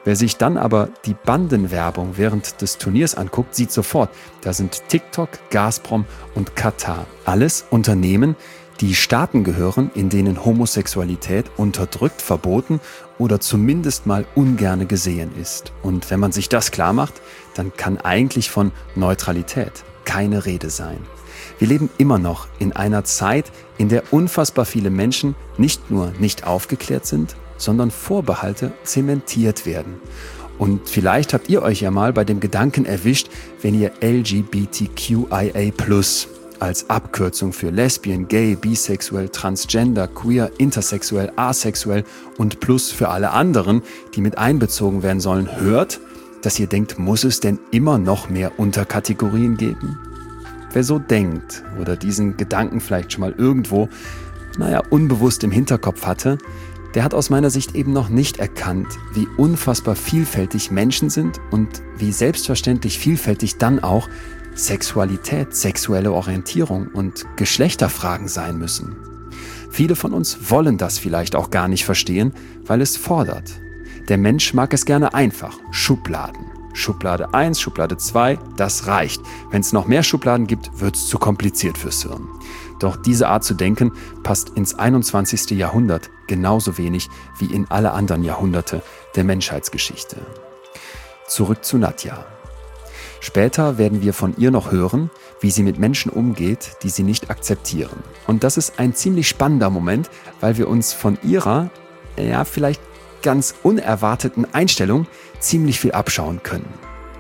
Wer sich dann aber die Bandenwerbung während des Turniers anguckt, sieht sofort, da sind TikTok, Gazprom und Katar. Alles Unternehmen, die Staaten gehören, in denen Homosexualität unterdrückt, verboten oder zumindest mal ungerne gesehen ist. Und wenn man sich das klar macht, dann kann eigentlich von Neutralität keine Rede sein. Wir leben immer noch in einer Zeit, in der unfassbar viele Menschen nicht nur nicht aufgeklärt sind, sondern Vorbehalte zementiert werden. Und vielleicht habt ihr euch ja mal bei dem Gedanken erwischt, wenn ihr L G B T Q I A plus als Abkürzung für Lesbian, Gay, Bisexuell, Transgender, Queer, Intersexuell, Asexuell und Plus für alle anderen, die mit einbezogen werden sollen, hört, dass ihr denkt, muss es denn immer noch mehr Unterkategorien geben? Wer so denkt oder diesen Gedanken vielleicht schon mal irgendwo, naja, unbewusst im Hinterkopf hatte, der hat aus meiner Sicht eben noch nicht erkannt, wie unfassbar vielfältig Menschen sind und wie selbstverständlich vielfältig dann auch Sexualität, sexuelle Orientierung und Geschlechterfragen sein müssen. Viele von uns wollen das vielleicht auch gar nicht verstehen, weil es fordert. Der Mensch mag es gerne einfach, Schubladen. Schublade eins, Schublade zwei, das reicht. Wenn es noch mehr Schubladen gibt, wird es zu kompliziert fürs Hirn. Doch diese Art zu denken passt ins einundzwanzigste Jahrhundert genauso wenig wie in alle anderen Jahrhunderte der Menschheitsgeschichte. Zurück zu Nadja. Später werden wir von ihr noch hören, wie sie mit Menschen umgeht, die sie nicht akzeptieren. Und das ist ein ziemlich spannender Moment, weil wir uns von ihrer, ja, vielleicht ganz unerwarteten Einstellung ziemlich viel abschauen können.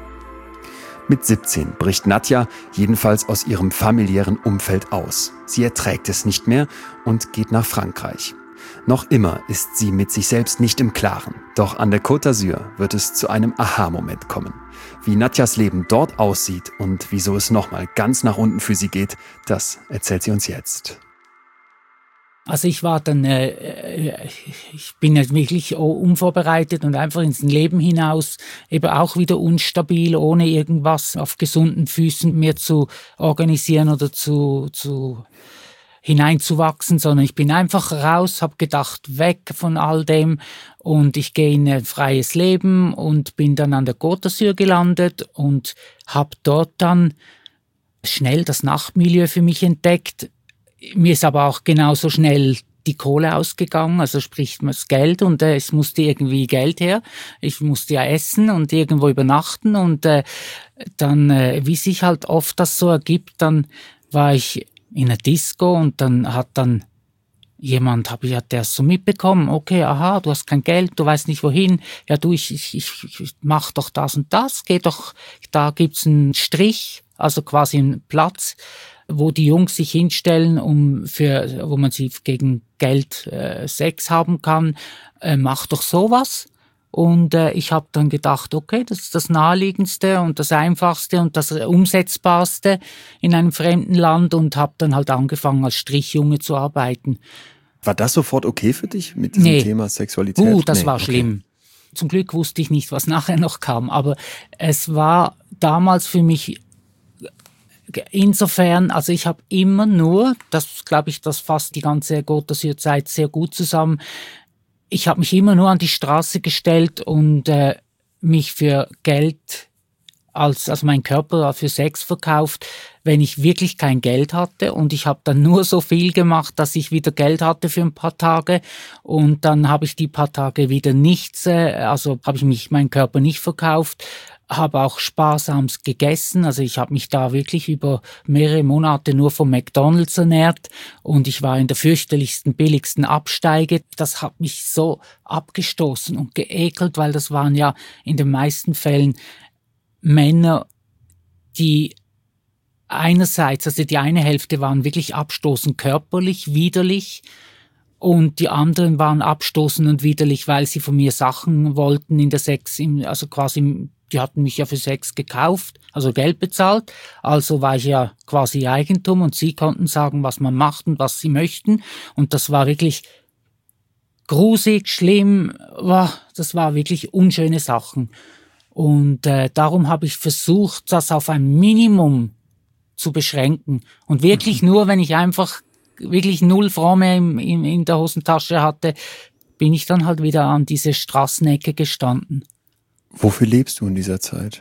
Mit siebzehn bricht Nadja jedenfalls aus ihrem familiären Umfeld aus. Sie erträgt es nicht mehr und geht nach Frankreich. Noch immer ist sie mit sich selbst nicht im Klaren. Doch an der Côte d'Azur wird es zu einem Aha-Moment kommen. Wie Nadjas Leben dort aussieht und wieso es nochmal ganz nach unten für sie geht, das erzählt sie uns jetzt. Also ich war dann, äh, ich bin ja wirklich unvorbereitet und einfach ins Leben hinaus, eben auch wieder unstabil, ohne irgendwas auf gesunden Füßen mir zu organisieren oder zu, zu hineinzuwachsen, sondern ich bin einfach raus, habe gedacht, weg von all dem und ich gehe in ein freies Leben und bin dann an der Côte d'Azur gelandet und habe dort dann schnell das Nachtmilieu für mich entdeckt. Mir ist aber auch genauso schnell die Kohle ausgegangen, also sprich das Geld und äh, es musste irgendwie Geld her. Ich musste ja essen und irgendwo übernachten und äh, dann, äh, wie sich halt oft das so ergibt, dann war ich in einer Disco und dann hat dann jemand, hab ich, hat der so mitbekommen, okay, aha, du hast kein Geld, du weißt nicht wohin, ja du, ich, ich, ich, ich mach doch das und das, geh doch, da gibt's einen Strich, also quasi einen Platz, wo die Jungs sich hinstellen, um für, wo man sie gegen Geld äh, Sex haben kann, äh, mach doch sowas. Und äh, ich habe dann gedacht, okay, das ist das Naheliegendste und das Einfachste und das Umsetzbarste in einem fremden Land und habe dann halt angefangen, als Strichjunge zu arbeiten. War das sofort okay für dich mit diesem nee. Thema Sexualität? Uh, das nee, war okay. schlimm. Zum Glück wusste ich nicht, was nachher noch kam, aber es war damals für mich insofern, also ich habe immer nur, das glaube ich, das fasst die ganze Côte d'Azur-Zeit sehr gut zusammen, ich habe mich immer nur an die Straße gestellt und äh, mich für Geld, als also meinen Körper für Sex verkauft, wenn ich wirklich kein Geld hatte. Und ich habe dann nur so viel gemacht, dass ich wieder Geld hatte für ein paar Tage. Und dann habe ich die paar Tage wieder nichts, äh, also habe ich mich meinen Körper nicht verkauft. Habe auch sparsamst gegessen, also ich habe mich da wirklich über mehrere Monate nur vom McDonald's ernährt und ich war in der fürchterlichsten, billigsten Absteige. Das hat mich so abgestoßen und geekelt, weil das waren ja in den meisten Fällen Männer, die einerseits, also die eine Hälfte waren wirklich abstoßend körperlich, widerlich, und die anderen waren abstoßend und widerlich, weil sie von mir Sachen wollten in der Sex, also quasi, die hatten mich ja für Sex gekauft, also Geld bezahlt, also war ich ja quasi Eigentum und sie konnten sagen, was man macht und was sie möchten, und das war wirklich grusig, schlimm, das war wirklich unschöne Sachen. Und äh, darum habe ich versucht, das auf ein Minimum zu beschränken und wirklich nur, wenn ich einfach wirklich null Franc mehr in, in, in der Hosentasche hatte, bin ich dann halt wieder an diese Straßenecke gestanden. Wofür lebst du in dieser Zeit?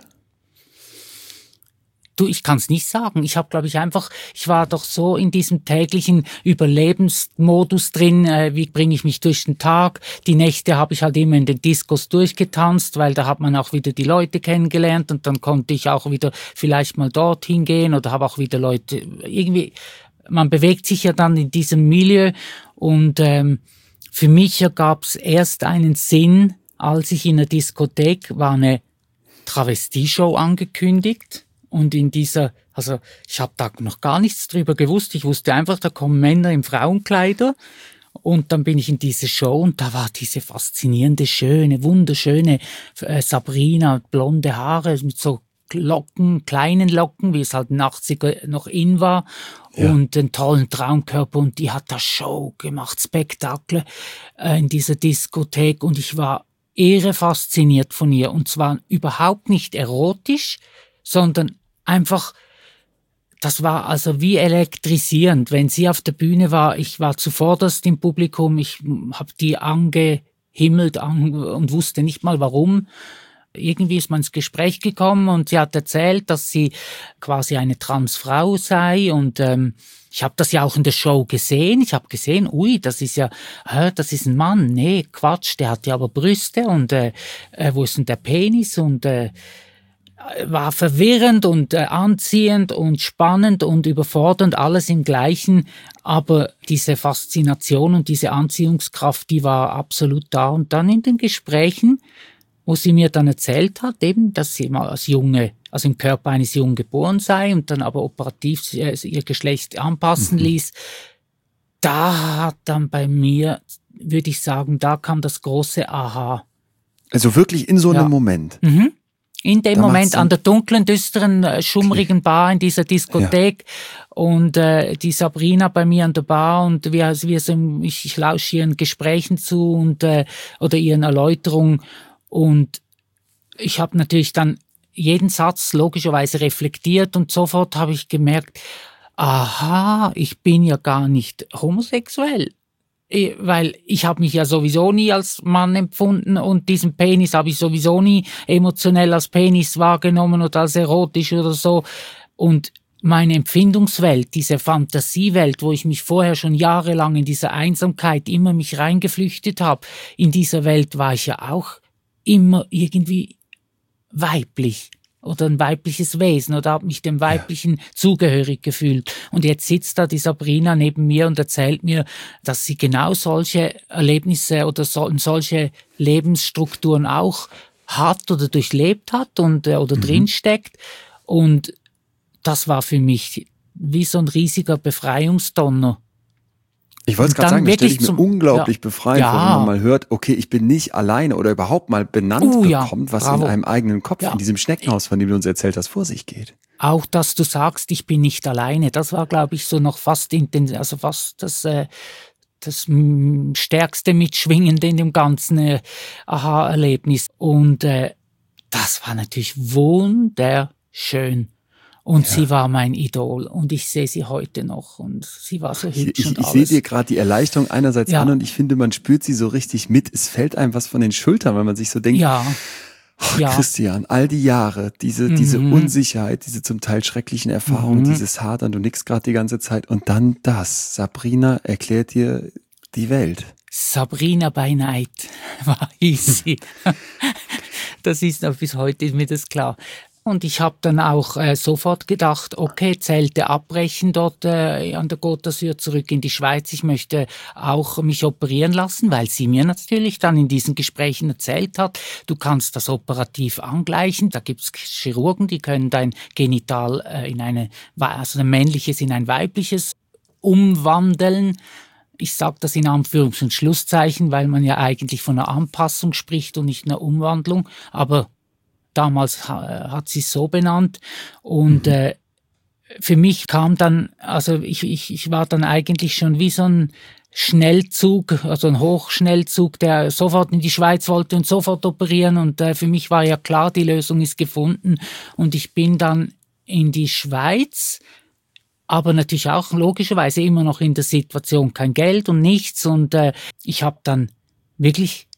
Du, ich kann es nicht sagen. Ich habe, glaube ich, einfach, ich war doch so in diesem täglichen Überlebensmodus drin, äh, wie bringe ich mich durch den Tag. Die Nächte habe ich halt immer in den Discos durchgetanzt, weil da hat man auch wieder die Leute kennengelernt und dann konnte ich auch wieder vielleicht mal dorthin gehen oder habe auch wieder Leute, irgendwie, man bewegt sich ja dann in diesem Milieu und ähm, für mich ergab es erst einen Sinn, als ich in der Diskothek war, eine Travestie-Show angekündigt. Und in dieser, also ich habe da noch gar nichts drüber gewusst. Ich wusste einfach, da kommen Männer in Frauenkleider. Und dann bin ich in diese Show und da war diese faszinierende, schöne, wunderschöne äh, Sabrina, blonde Haare mit so Locken, kleinen Locken, wie es halt in den achtziger noch in war. Ja. Und einen tollen Traumkörper. Und die hat da Show gemacht, Spektakel äh, in dieser Diskothek. Und ich war irre fasziniert von ihr. Und zwar überhaupt nicht erotisch, sondern einfach, das war also wie elektrisierend. Wenn sie auf der Bühne war, ich war zuvorderst im Publikum, ich habe die angehimmelt an, und wusste nicht mal warum. Irgendwie ist man ins Gespräch gekommen und sie hat erzählt, dass sie quasi eine Transfrau sei und ähm, ich habe das ja auch in der Show gesehen. Ich habe gesehen, ui, das ist ja, hä, das ist ein Mann. Nee, Quatsch, der hat ja aber Brüste und äh, äh, wo ist denn der Penis und äh, war verwirrend und äh, anziehend und spannend und überfordernd, alles im Gleichen, aber diese Faszination und diese Anziehungskraft, die war absolut da. Und dann in den Gesprächen, wo sie mir dann erzählt hat, eben, dass sie mal als Junge, also im Körper eines Jungen geboren sei und dann aber operativ äh, ihr Geschlecht anpassen mhm. ließ, da hat dann bei mir, würde ich sagen, da kam das große Aha. Also wirklich in so einem ja. Moment? Mhm. In dem da Moment an der dunklen, düsteren, schummrigen Bar in dieser Diskothek ja. und äh, die Sabrina bei mir an der Bar und wir, wir so, ich, ich lausche ihren Gesprächen zu und äh, oder ihren Erläuterungen und ich habe natürlich dann jeden Satz logischerweise reflektiert und sofort habe ich gemerkt, aha, ich bin ja gar nicht homosexuell. Weil ich habe mich ja sowieso nie als Mann empfunden und diesen Penis habe ich sowieso nie emotionell als Penis wahrgenommen oder als erotisch oder so. Und meine Empfindungswelt, diese Fantasiewelt, wo ich mich vorher schon jahrelang in dieser Einsamkeit immer mich reingeflüchtet habe, in dieser Welt war ich ja auch immer irgendwie weiblich. Oder ein weibliches Wesen oder habe mich dem Weiblichen zugehörig gefühlt. Und jetzt sitzt da die Sabrina neben mir und erzählt mir, dass sie genau solche Erlebnisse oder so, solche Lebensstrukturen auch hat oder durchlebt hat und oder mhm. drinsteckt. Und das war für mich wie so ein riesiger Befreiungsdonner. Ich wollte es gerade sagen, das stelle ich mir unglaublich ja, befreiend ja. vor, wenn man mal hört, okay, ich bin nicht alleine oder überhaupt mal benannt uh, bekommt, ja, was bravo. in einem eigenen Kopf, ja. in diesem Schneckenhaus, von dem du uns erzählt hast, vor sich geht. Auch, dass du sagst, ich bin nicht alleine, das war, glaube ich, so noch fast intensiv, also fast das, äh, das m, stärkste Mitschwingende in dem ganzen äh, Aha-Erlebnis. Und äh, das war natürlich wunderschön. Und ja. sie war mein Idol und ich sehe sie heute noch und sie war so hübsch ich, und ich, alles. Ich sehe dir gerade die Erleichterung einerseits ja. an und ich finde, man spürt sie so richtig mit. Es fällt einem was von den Schultern, weil man sich so denkt, ja. Oh, ja. Christian, all die Jahre, diese mhm. diese Unsicherheit, diese zum Teil schrecklichen Erfahrungen, mhm. dieses Hadern, du nickst gerade die ganze Zeit und dann das. Sabrina erklärt dir die Welt. Sabrina by Night war hieß sie. Das ist noch bis heute, ist mir das klar. Und ich habe dann auch äh, sofort gedacht, okay, Zelte abbrechen dort äh, an der Côte d'Azur, zurück in die Schweiz. Ich möchte auch mich operieren lassen, weil sie mir natürlich dann in diesen Gesprächen erzählt hat, du kannst das operativ angleichen. Da gibt's Chirurgen, die können dein Genital äh, in eine, also ein männliches in ein weibliches umwandeln. Ich sage das in Anführungs- und Schlusszeichen, weil man ja eigentlich von einer Anpassung spricht und nicht einer Umwandlung. Aber damals hat sie es so benannt und mhm. äh, für mich kam dann, also ich, ich, ich war dann eigentlich schon wie so ein Schnellzug, also ein Hochschnellzug, der sofort in die Schweiz wollte und sofort operieren und äh, für mich war ja klar, die Lösung ist gefunden und ich bin dann in die Schweiz, aber natürlich auch logischerweise immer noch in der Situation kein Geld und nichts und äh, ich habe dann wirklich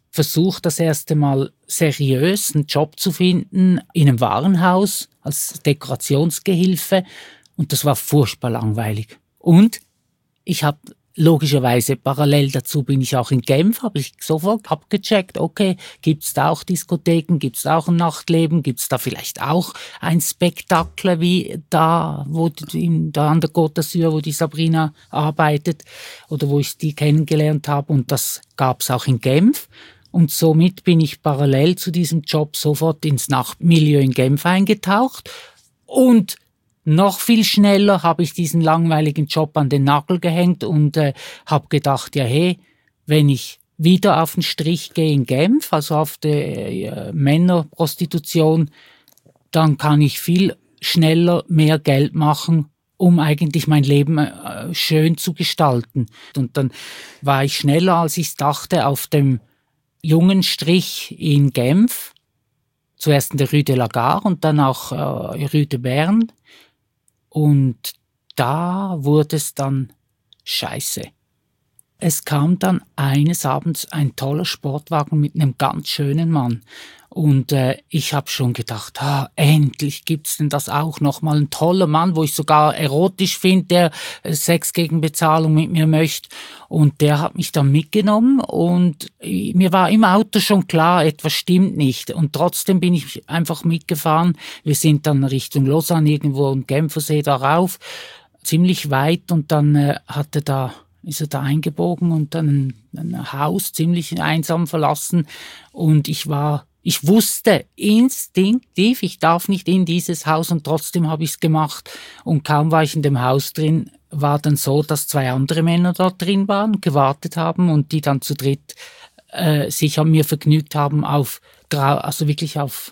versucht, das erste Mal seriös einen Job zu finden in einem Warenhaus als Dekorationsgehilfe. Und das war furchtbar langweilig. Und ich habe logischerweise parallel dazu bin ich auch in Genf, habe ich sofort abgecheckt, okay, gibt's da auch Diskotheken, gibt's da auch ein Nachtleben, gibt's da vielleicht auch ein Spektakel wie da, wo die, da an der Côte d'Azur, wo die Sabrina arbeitet oder wo ich die kennengelernt habe, und das gab's auch in Genf. Und somit bin ich parallel zu diesem Job sofort ins Nachtmilieu in Genf eingetaucht, und noch viel schneller habe ich diesen langweiligen Job an den Nagel gehängt und äh, habe gedacht, ja hey, wenn ich wieder auf den Strich gehe in Genf, also auf die äh, Männerprostitution, dann kann ich viel schneller mehr Geld machen, um eigentlich mein Leben äh, schön zu gestalten. Und dann war ich schneller, als ich dachte, auf dem jungen Strich in Genf, zuerst in der Rue de la Gare und dann auch äh, Rue de Berne. Und da wurde es dann scheiße. Es kam dann eines Abends ein toller Sportwagen mit einem ganz schönen Mann. Und äh, ich habe schon gedacht, ah, endlich gibt's denn das auch noch mal, ein toller Mann, wo ich sogar erotisch finde, der äh, Sex gegen Bezahlung mit mir möchte. Und der hat mich dann mitgenommen, und äh, mir war im Auto schon klar, etwas stimmt nicht. Und trotzdem bin ich einfach mitgefahren. Wir sind dann Richtung Lausanne, irgendwo im Genfersee da rauf, ziemlich weit, und dann äh, hatte da ist er da eingebogen und dann ein, ein Haus ziemlich einsam verlassen, und ich war Ich wusste instinktiv, ich darf nicht in dieses Haus, und trotzdem habe ich es gemacht. Und kaum war ich in dem Haus drin, war dann so, dass zwei andere Männer dort drin waren, gewartet haben, und die dann zu dritt äh, sich an mir vergnügt haben auf, also wirklich auf,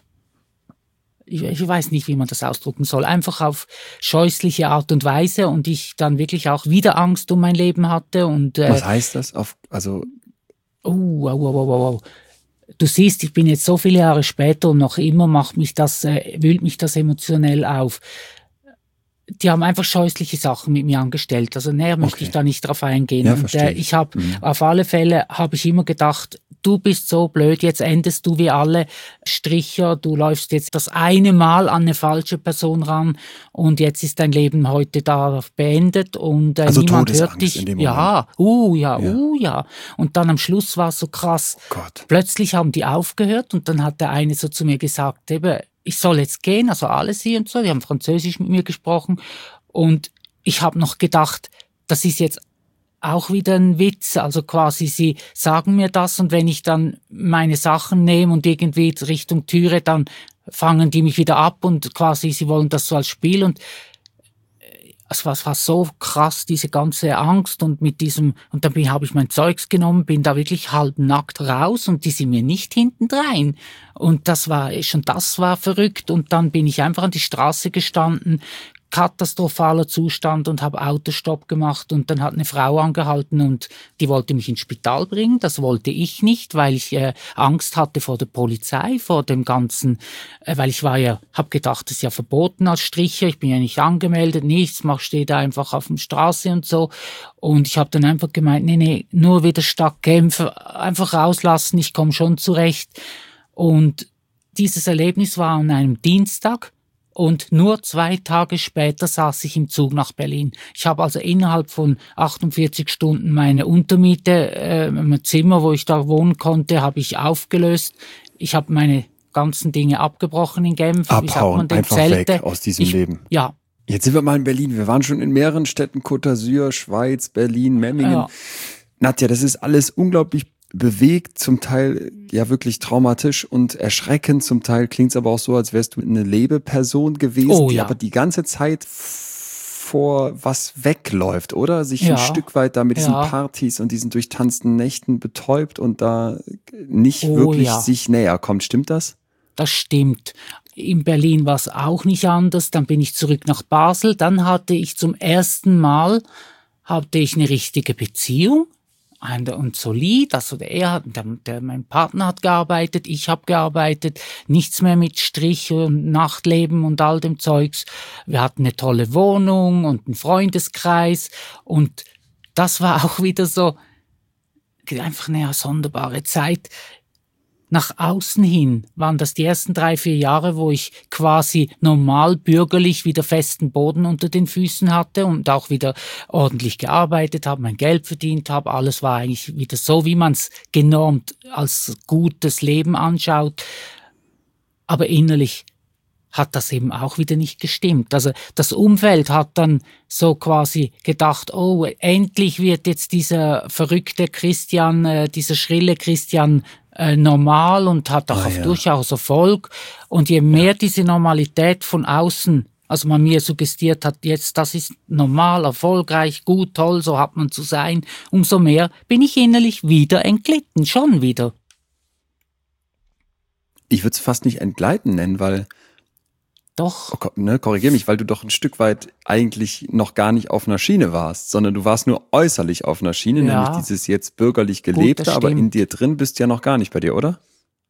ich, ich weiß nicht, wie man das ausdrücken soll, einfach auf scheußliche Art und Weise, und ich dann wirklich auch wieder Angst um mein Leben hatte. Und äh, was heißt das? Auf, also oh, wow, wow, wow, wow. Du siehst, ich bin jetzt so viele Jahre später, und noch immer macht mich das, äh, wühlt mich das emotionell auf. Die haben einfach scheußliche Sachen mit mir angestellt. Also näher möchte Okay. ich da nicht drauf eingehen. Ja, und verstehe äh, ich. ich habe Mhm. auf alle Fälle habe ich immer gedacht, du bist so blöd, jetzt endest du wie alle Stricher, du läufst jetzt das eine Mal an eine falsche Person ran, und jetzt ist dein Leben heute da beendet, und äh, Also niemand Todesangst hört dich. in dem ja, uh, ja, Ja. uh, ja. Und dann am Schluss war es so krass. Oh Gott. Plötzlich haben die aufgehört, und dann hat der eine so zu mir gesagt, eben, ich soll jetzt gehen, also alles hier und so. Die haben Französisch mit mir gesprochen, und ich habe noch gedacht, das ist jetzt auch wieder ein Witz, also quasi sie sagen mir das, und wenn ich dann meine Sachen nehme und irgendwie Richtung Türe, dann fangen die mich wieder ab, und quasi sie wollen das so als Spiel, und es war, es war so krass, diese ganze Angst, und mit diesem, und dann bin, habe ich mein Zeugs genommen, bin da wirklich halbnackt raus, und die sind mir nicht hintendrein. Und das war, schon das war verrückt, und dann bin ich einfach an die Straße gestanden, katastrophaler Zustand, und habe Autostopp gemacht, und dann hat eine Frau angehalten, und die wollte mich ins Spital bringen. Das wollte ich nicht, weil ich äh, Angst hatte vor der Polizei, vor dem ganzen, äh, weil ich war ja, habe gedacht, das ist ja verboten als Stricher, ich bin ja nicht angemeldet, nichts, mach stehe da einfach auf der Straße und so, und ich habe dann einfach gemeint, nee, nee, nur wieder Stadt Genf, einfach rauslassen, ich komme schon zurecht. Und dieses Erlebnis war an einem Dienstag, und nur zwei Tage später saß ich im Zug nach Berlin. Ich habe also innerhalb von achtundvierzig Stunden meine Untermiete, äh, mein Zimmer, wo ich da wohnen konnte, habe ich aufgelöst. Ich habe meine ganzen Dinge abgebrochen in Genf. Wie sagt Abhauen, man denn? einfach Zelte. weg aus diesem ich, Leben. Ja. Jetzt sind wir mal in Berlin. Wir waren schon in mehreren Städten, Côte d'Azur, Schweiz, Berlin, Memmingen. Ja. Nadja, das ist alles unglaublich bewegt, zum Teil ja wirklich traumatisch und erschreckend. Zum Teil klingt es aber auch so, als wärst du eine Lebeperson gewesen, Oh, die ja. aber die ganze Zeit vor was wegläuft, oder? Sich Ja. ein Stück weit da mit diesen Ja. Partys und diesen durchtanzten Nächten betäubt und da nicht Oh, wirklich ja. sich näher kommt. Stimmt das? Das stimmt. In Berlin war es auch nicht anders. Dann bin ich zurück nach Basel. Dann hatte ich zum ersten Mal hatte ich eine richtige Beziehung. Und solid, also er hat, der, der, mein Partner hat gearbeitet, ich habe gearbeitet, nichts mehr mit Strich und Nachtleben und all dem Zeugs. Wir hatten eine tolle Wohnung und einen Freundeskreis, und das war auch wieder so einfach eine sonderbare Zeit. nach außen hin waren das die ersten drei, vier Jahre, wo ich quasi normal bürgerlich wieder festen Boden unter den Füßen hatte und auch wieder ordentlich gearbeitet habe, mein Geld verdient habe. Alles war eigentlich wieder so, wie man es genormt als gutes Leben anschaut. Aber innerlich hat das eben auch wieder nicht gestimmt. Also das Umfeld hat dann so quasi gedacht, oh, endlich wird jetzt dieser verrückte Christian, äh, dieser schrille Christian äh, normal und hat auch Ah, auf ja. durchaus Erfolg. Und je mehr diese Normalität von außen, also man mir suggestiert hat, jetzt das ist normal, erfolgreich, gut, toll, so hat man zu sein, umso mehr bin ich innerlich wieder entglitten, schon wieder. Ich würde es fast nicht entgleiten nennen, weil, Doch. oh Gott, ne, korrigier mich, weil du doch ein Stück weit eigentlich noch gar nicht auf einer Schiene warst, sondern du warst nur äußerlich auf einer Schiene, Ja. nämlich dieses jetzt bürgerlich Gut, gelebte, das aber in stimmt. dir drin bist du ja noch gar nicht bei dir, oder?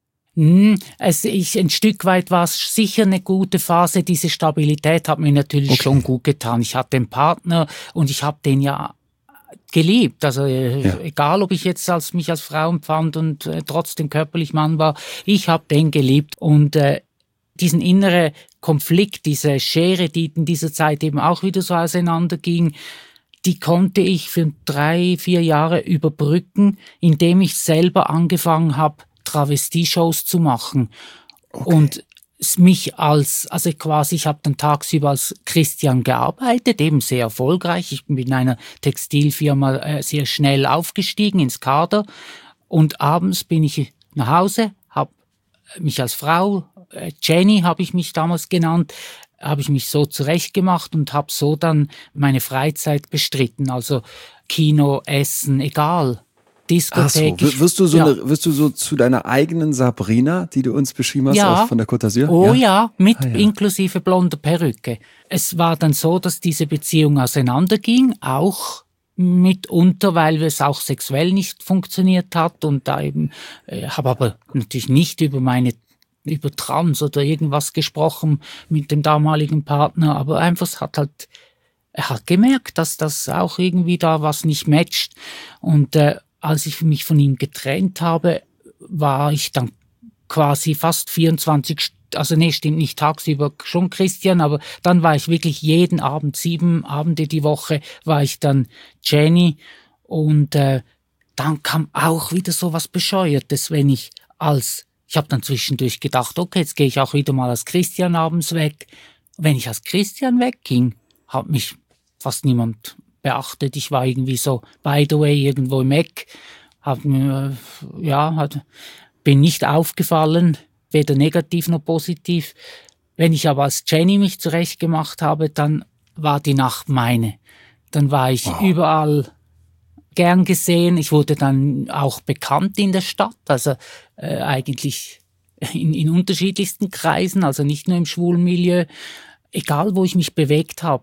Hm, es, ich, ein Stück weit war es sicher eine gute Phase. Diese Stabilität hat mir natürlich Okay. schon gut getan. Ich hatte einen Partner und ich habe den ja geliebt. Also äh, Ja. egal, ob ich jetzt als mich als Frau empfand und äh, trotzdem körperlich Mann war, ich habe den geliebt. Und äh, diesen inneren Konflikt, diese Schere, die in dieser Zeit eben auch wieder so auseinanderging, die konnte ich für drei, vier Jahre überbrücken, indem ich selber angefangen habe, Travestie-Shows zu machen. Okay. Und es mich als, also quasi, ich habe dann tagsüber als Christian gearbeitet, eben sehr erfolgreich. Ich bin in einer Textilfirma äh, sehr schnell aufgestiegen ins Kader. Und abends bin ich nach Hause, habe mich als Frau, äh, Jenny habe ich mich damals genannt, habe ich mich so zurechtgemacht und habe so dann meine Freizeit bestritten. Also Kino, Essen, egal. Ach so, Diskothek. w- wirst du so, ja. eine, wirst du so zu deiner eigenen Sabrina, die du uns beschrieben hast, Ja. aus, von der Côte d'Azur? Oh ja, mit Ah, ja. inklusive blonder Perücke. Es war dann so, dass diese Beziehung auseinanderging, auch mitunter, weil es auch sexuell nicht funktioniert hat und da eben, äh, habe aber natürlich nicht über meine über Trans oder irgendwas gesprochen mit dem damaligen Partner, aber einfach es hat halt, er hat gemerkt, dass das auch irgendwie da was nicht matcht und äh, als ich mich von ihm getrennt habe, war ich dann quasi fast vierundzwanzig, St- also nee, stimmt nicht tagsüber schon Christian, aber dann war ich wirklich jeden Abend, sieben Abende die Woche, war ich dann Jenny und äh, dann kam auch wieder so was Bescheuertes, wenn ich als, ich habe dann zwischendurch gedacht, okay, jetzt gehe ich auch wieder mal als Christian abends weg. Wenn ich als Christian wegging, hat mich fast niemand beachtet. Ich war irgendwie so, by the way, irgendwo im Eck, hab mir, ja, hat, bin nicht aufgefallen, weder negativ noch positiv. Wenn ich aber als Jenny mich zurechtgemacht habe, dann war die Nacht meine. Dann war ich Wow. überall gern gesehen. Ich wurde dann auch bekannt in der Stadt, also äh, eigentlich in, in unterschiedlichsten Kreisen, also nicht nur im schwulen Milieu. Egal, wo ich mich bewegt habe.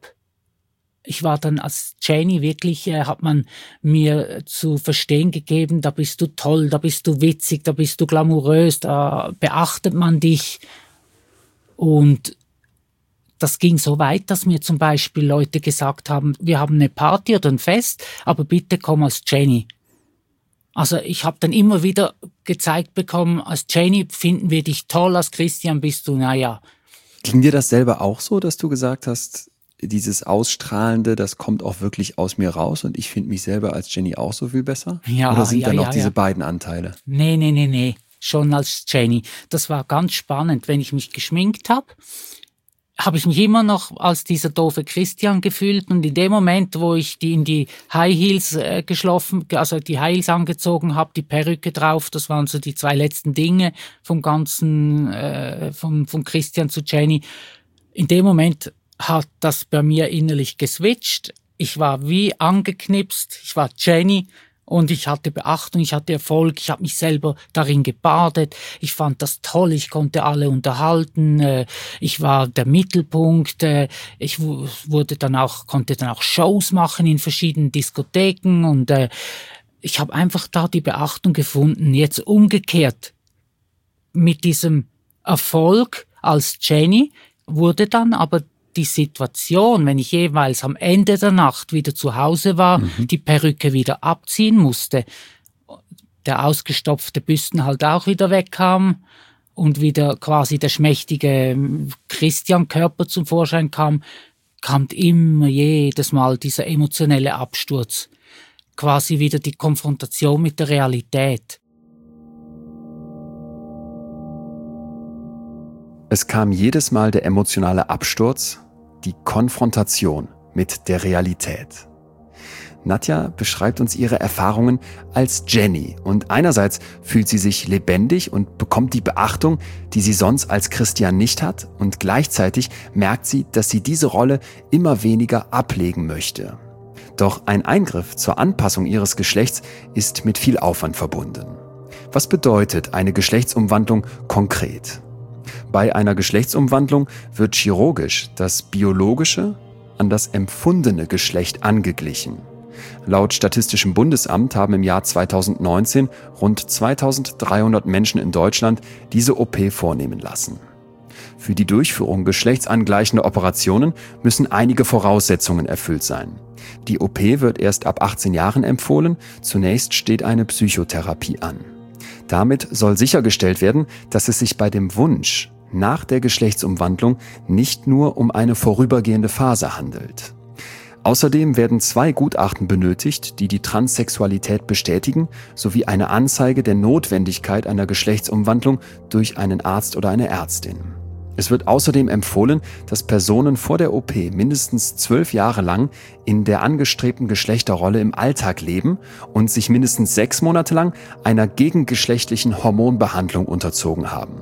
Ich war dann als Jenny wirklich, äh, hat man mir zu verstehen gegeben, da bist du toll, da bist du witzig, da bist du glamourös, da beachtet man dich. Und das ging so weit, dass mir zum Beispiel Leute gesagt haben, wir haben eine Party oder ein Fest, aber bitte komm als Jenny. Also ich habe dann immer wieder gezeigt bekommen, als Jenny finden wir dich toll, als Christian bist du, naja. Ging dir das selber auch so, dass du gesagt hast, dieses Ausstrahlende, das kommt auch wirklich aus mir raus und ich finde mich selber als Jenny auch so viel besser? Ja, Oder sind ja, da noch ja, diese ja. beiden Anteile? Nee, nee, nee, nee, schon als Jenny. Das war ganz spannend. Wenn ich mich geschminkt habe, habe ich mich immer noch als dieser doofe Christian gefühlt und in dem Moment, wo ich die in die High Heels äh, geschlafen, also die High Heels angezogen habe, die Perücke drauf, das waren so die zwei letzten Dinge vom ganzen, äh, vom, vom Christian zu Jenny. In dem Moment hat das bei mir innerlich geswitcht. Ich war wie angeknipst, ich war Jenny und ich hatte Beachtung, ich hatte Erfolg, ich habe mich selber darin gebadet. Ich fand das toll, ich konnte alle unterhalten, äh, ich war der Mittelpunkt, äh, ich wu- wurde dann auch, konnte dann auch Shows machen in verschiedenen Diskotheken und äh, ich habe einfach da die Beachtung gefunden. Jetzt umgekehrt mit diesem Erfolg als Jenny wurde dann aber die Situation, wenn ich jeweils am Ende der Nacht wieder zu Hause war, die Perücke wieder abziehen musste, der ausgestopfte Büsten halt auch wieder wegkam und wieder quasi der schmächtige Christian-Körper zum Vorschein kam, kam immer jedes Mal dieser emotionelle Absturz. Quasi wieder die Konfrontation mit der Realität. Es kam jedes Mal der emotionale Absturz, die Konfrontation mit der Realität. Nadja beschreibt uns ihre Erfahrungen als Jenny und einerseits fühlt sie sich lebendig und bekommt die Beachtung, die sie sonst als Christian nicht hat, und gleichzeitig merkt sie, dass sie diese Rolle immer weniger ablegen möchte. Doch ein Eingriff zur Anpassung ihres Geschlechts ist mit viel Aufwand verbunden. Was bedeutet eine Geschlechtsumwandlung konkret? Bei einer Geschlechtsumwandlung wird chirurgisch das biologische an das empfundene Geschlecht angeglichen. Laut Statistischem Bundesamt haben im Jahr zweitausendneunzehn rund zweitausenddreihundert Menschen in Deutschland diese O P vornehmen lassen. Für die Durchführung geschlechtsangleichender Operationen müssen einige Voraussetzungen erfüllt sein. Die O P wird erst ab achtzehn Jahren empfohlen, zunächst steht eine Psychotherapie an. Damit soll sichergestellt werden, dass es sich bei dem Wunsch nach der Geschlechtsumwandlung nicht nur um eine vorübergehende Phase handelt. Außerdem werden zwei Gutachten benötigt, die die Transsexualität bestätigen, sowie eine Anzeige der Notwendigkeit einer Geschlechtsumwandlung durch einen Arzt oder eine Ärztin. Es wird außerdem empfohlen, dass Personen vor der O P mindestens zwölf Jahre lang in der angestrebten Geschlechterrolle im Alltag leben und sich mindestens sechs Monate lang einer gegengeschlechtlichen Hormonbehandlung unterzogen haben.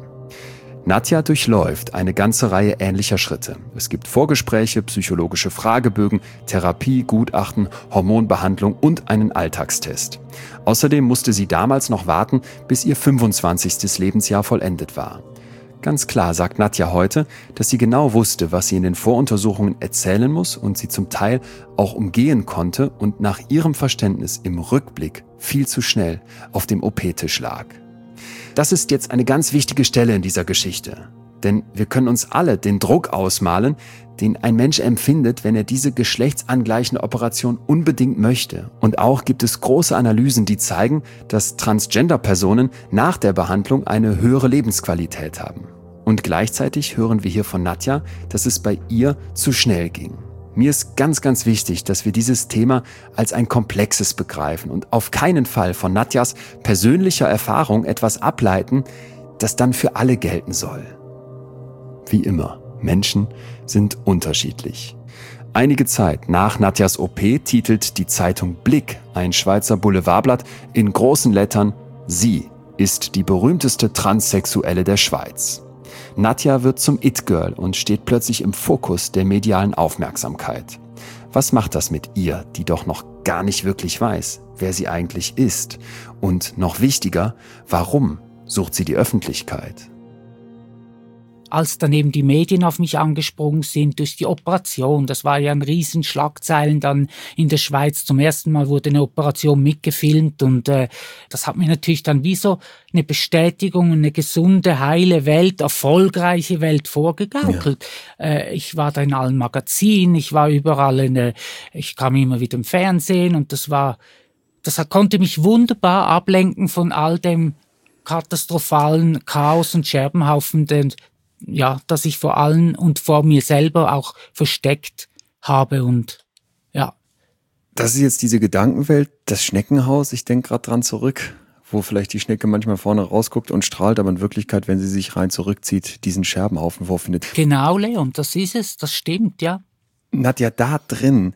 Nadja durchläuft eine ganze Reihe ähnlicher Schritte. Es gibt Vorgespräche, psychologische Fragebögen, Therapie, Gutachten, Hormonbehandlung und einen Alltagstest. Außerdem musste sie damals noch warten, bis ihr fünfundzwanzigstes Lebensjahr vollendet war. Ganz klar sagt Nadja heute, dass sie genau wusste, was sie in den Voruntersuchungen erzählen muss und sie zum Teil auch umgehen konnte und nach ihrem Verständnis im Rückblick viel zu schnell auf dem O P-Tisch lag. Das ist jetzt eine ganz wichtige Stelle in dieser Geschichte. Denn wir können uns alle den Druck ausmalen, den ein Mensch empfindet, wenn er diese geschlechtsangleichende Operation unbedingt möchte. Und auch gibt es große Analysen, die zeigen, dass Transgender-Personen nach der Behandlung eine höhere Lebensqualität haben. Und gleichzeitig hören wir hier von Nadja, dass es bei ihr zu schnell ging. Mir ist ganz, ganz wichtig, dass wir dieses Thema als ein Komplexes begreifen und auf keinen Fall von Nadjas persönlicher Erfahrung etwas ableiten, das dann für alle gelten soll. Wie immer, Menschen sind unterschiedlich. Einige Zeit nach Nadjas O P titelt die Zeitung Blick, ein Schweizer Boulevardblatt, in großen Lettern: Sie ist die berühmteste Transsexuelle der Schweiz. Nadja wird zum It-Girl und steht plötzlich im Fokus der medialen Aufmerksamkeit. Was macht das mit ihr, die doch noch gar nicht wirklich weiß, wer sie eigentlich ist? Und noch wichtiger, warum sucht sie die Öffentlichkeit? Als dann eben die Medien auf mich angesprungen sind durch die Operation, das war ja ein riesen Schlagzeilen dann in der Schweiz. Zum ersten Mal wurde eine Operation mitgefilmt und äh, das hat mir natürlich dann wie so eine Bestätigung, eine gesunde, heile Welt, erfolgreiche Welt vorgegaukelt. Ja. Äh, ich war da in allen Magazinen, ich war überall in der, ich kam immer wieder im Fernsehen und das war, das konnte mich wunderbar ablenken von all dem katastrophalen Chaos und Scherbenhaufen, den ja, dass ich vor allen und vor mir selber auch versteckt habe und ja. Das ist jetzt diese Gedankenwelt, das Schneckenhaus, ich denke gerade dran zurück, wo vielleicht die Schnecke manchmal vorne rausguckt und strahlt, aber in Wirklichkeit, wenn sie sich rein zurückzieht, diesen Scherbenhaufen vorfindet. Genau, Leon, das ist es, das stimmt, ja. Nadja, da drin,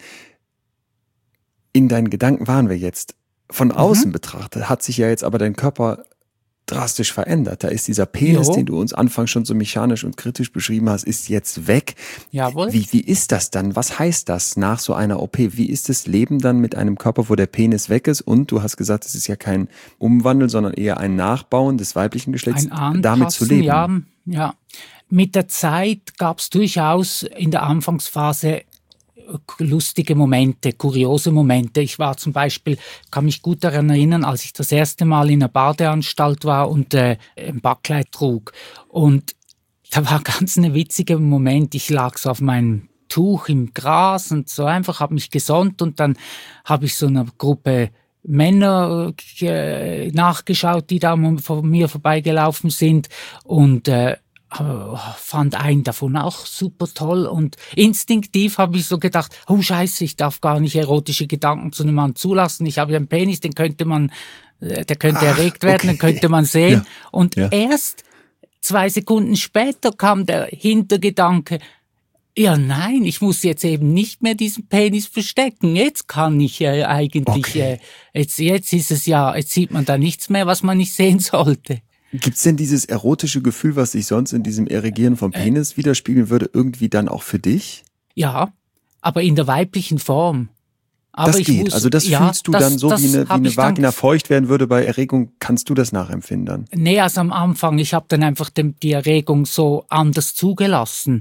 in deinen Gedanken waren wir jetzt, von außen mhm. betrachtet, hat sich ja jetzt aber dein Körper drastisch verändert. Da ist dieser Penis, jo. den du uns anfangs schon so mechanisch und kritisch beschrieben hast, ist jetzt weg. Jawohl. Wie, wie ist das dann? Was heißt das nach so einer O P? Wie ist das Leben dann mit einem Körper, wo der Penis weg ist? Und du hast gesagt, es ist ja kein Umwandel, sondern eher ein Nachbauen des weiblichen Geschlechts, ein Anpassen, damit zu leben. Ja, ja. Mit der Zeit gab es durchaus in der Anfangsphase lustige Momente, kuriose Momente. Ich war zum Beispiel, kann mich gut daran erinnern, als ich das erste Mal in einer Badeanstalt war und äh, ein Backkleid trug. Und da war ganz ein witziger Moment. Ich lag so auf meinem Tuch im Gras und so einfach, habe mich gesonnt und dann habe ich so einer Gruppe Männer äh, nachgeschaut, die da von mir vorbeigelaufen sind und äh, fand einen davon auch super toll und instinktiv habe ich so gedacht, oh Scheiße, ich darf gar nicht erotische Gedanken zu einem Mann zulassen. Ich habe ja einen Penis, den könnte man, der könnte Ach, erregt werden, okay. Den könnte man sehen. Ja. Und ja. erst zwei Sekunden später kam der Hintergedanke, ja, nein, ich muss jetzt eben nicht mehr diesen Penis verstecken. Jetzt kann ich äh, eigentlich, okay. äh, jetzt, jetzt ist es ja, jetzt sieht man da nichts mehr, was man nicht sehen sollte. Gibt's denn dieses erotische Gefühl, was sich sonst in diesem Erregieren vom Penis äh, widerspiegeln würde, irgendwie dann auch für dich? Ja, aber in der weiblichen Form. Aber das ich geht, muss, also das ja, fühlst du das, dann so, wie eine, wie eine Vagina dann, feucht werden würde bei Erregung, kannst du das nachempfinden dann? Nee, also am Anfang, ich habe dann einfach den, die Erregung so anders zugelassen.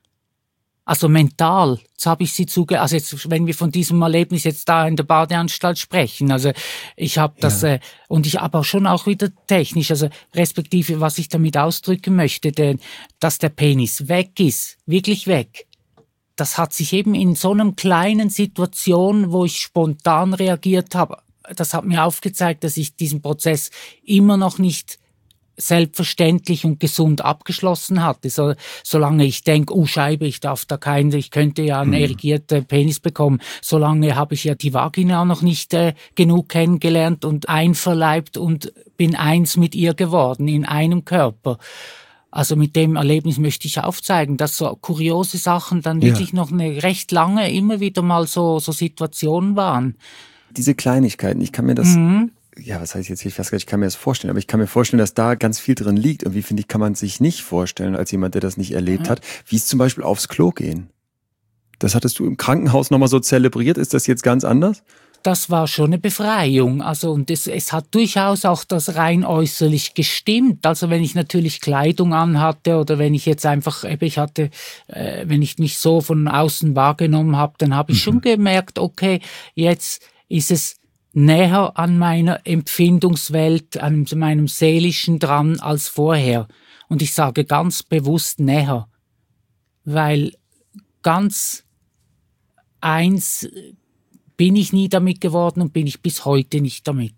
Also mental, jetzt habe ich sie zuge, also jetzt, wenn wir von diesem Erlebnis jetzt da in der Badeanstalt sprechen, also ich habe das, ja. äh, und ich aber schon auch wieder technisch, also respektive, was ich damit ausdrücken möchte, denn, dass der Penis weg ist, wirklich weg. Das hat sich eben in so einem kleinen Situation, wo ich spontan reagiert habe, das hat mir aufgezeigt, dass ich diesen Prozess immer noch nicht selbstverständlich und gesund abgeschlossen hatte. So, solange ich denke, oh Scheibe, ich darf da keinen, ich könnte ja einen erregierten Penis bekommen, solange habe ich ja die Vagina noch nicht äh, genug kennengelernt und einverleibt und bin eins mit ihr geworden, in einem Körper. Also mit dem Erlebnis möchte ich aufzeigen, dass so kuriose Sachen dann ja. wirklich noch eine recht lange immer wieder mal so, so Situationen waren. Diese Kleinigkeiten, ich kann mir das... Mhm. Ja, was heißt jetzt, ich weiß gar nicht, ich kann mir das vorstellen, aber ich kann mir vorstellen, dass da ganz viel drin liegt. Irgendwie, finde ich, kann man sich nicht vorstellen, als jemand, der das nicht erlebt hat, wie es zum Beispiel aufs Klo gehen. Das hattest du im Krankenhaus nochmal so zelebriert. Ist das jetzt ganz anders? Das war schon eine Befreiung. Also, und es, es hat durchaus auch das rein äußerlich gestimmt. Also, wenn ich natürlich Kleidung anhatte oder wenn ich jetzt einfach, ich hatte, äh, wenn ich mich so von außen wahrgenommen habe, dann habe ich mhm. schon gemerkt, okay, jetzt ist es näher an meiner Empfindungswelt, an meinem Seelischen dran als vorher. Und ich sage ganz bewusst näher, weil ganz eins bin ich nie damit geworden und bin ich bis heute nicht damit.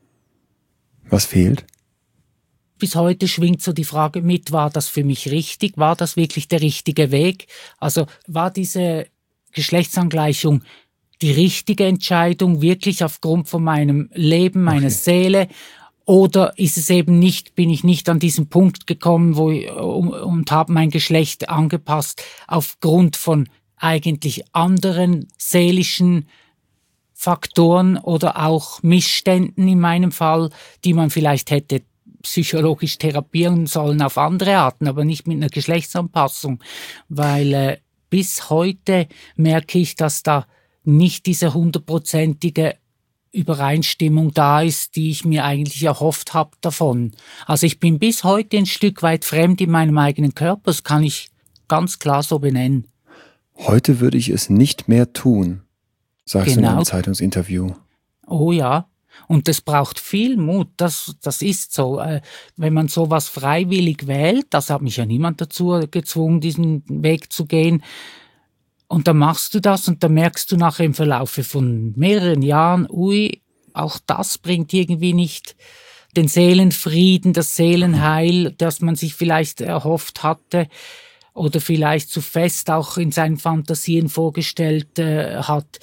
Was fehlt? Bis heute schwingt so die Frage mit, war das für mich richtig? War das wirklich der richtige Weg? Also war diese Geschlechtsangleichung die richtige Entscheidung, wirklich aufgrund von meinem Leben, meiner okay. Seele, oder ist es eben nicht, bin ich nicht an diesen Punkt gekommen, wo ich, und, und habe mein Geschlecht angepasst aufgrund von eigentlich anderen seelischen Faktoren oder auch Missständen in meinem Fall, die man vielleicht hätte psychologisch therapieren sollen auf andere Arten, aber nicht mit einer Geschlechtsanpassung, weil äh, bis heute merke ich, dass da nicht diese hundertprozentige Übereinstimmung da ist, die ich mir eigentlich erhofft habe davon. Also ich bin bis heute ein Stück weit fremd in meinem eigenen Körper, das kann ich ganz klar so benennen. Heute würde ich es nicht mehr tun, sagst genau. du in einem Zeitungsinterview. Oh ja, und das braucht viel Mut, das, das ist so. Wenn man sowas freiwillig wählt, das hat mich ja niemand dazu gezwungen, diesen Weg zu gehen, und dann machst du das und dann merkst du nachher im Verlaufe von mehreren Jahren, ui, auch das bringt irgendwie nicht den Seelenfrieden, das Seelenheil, das man sich vielleicht erhofft hatte oder vielleicht zu fest auch in seinen Fantasien vorgestellt äh, hat.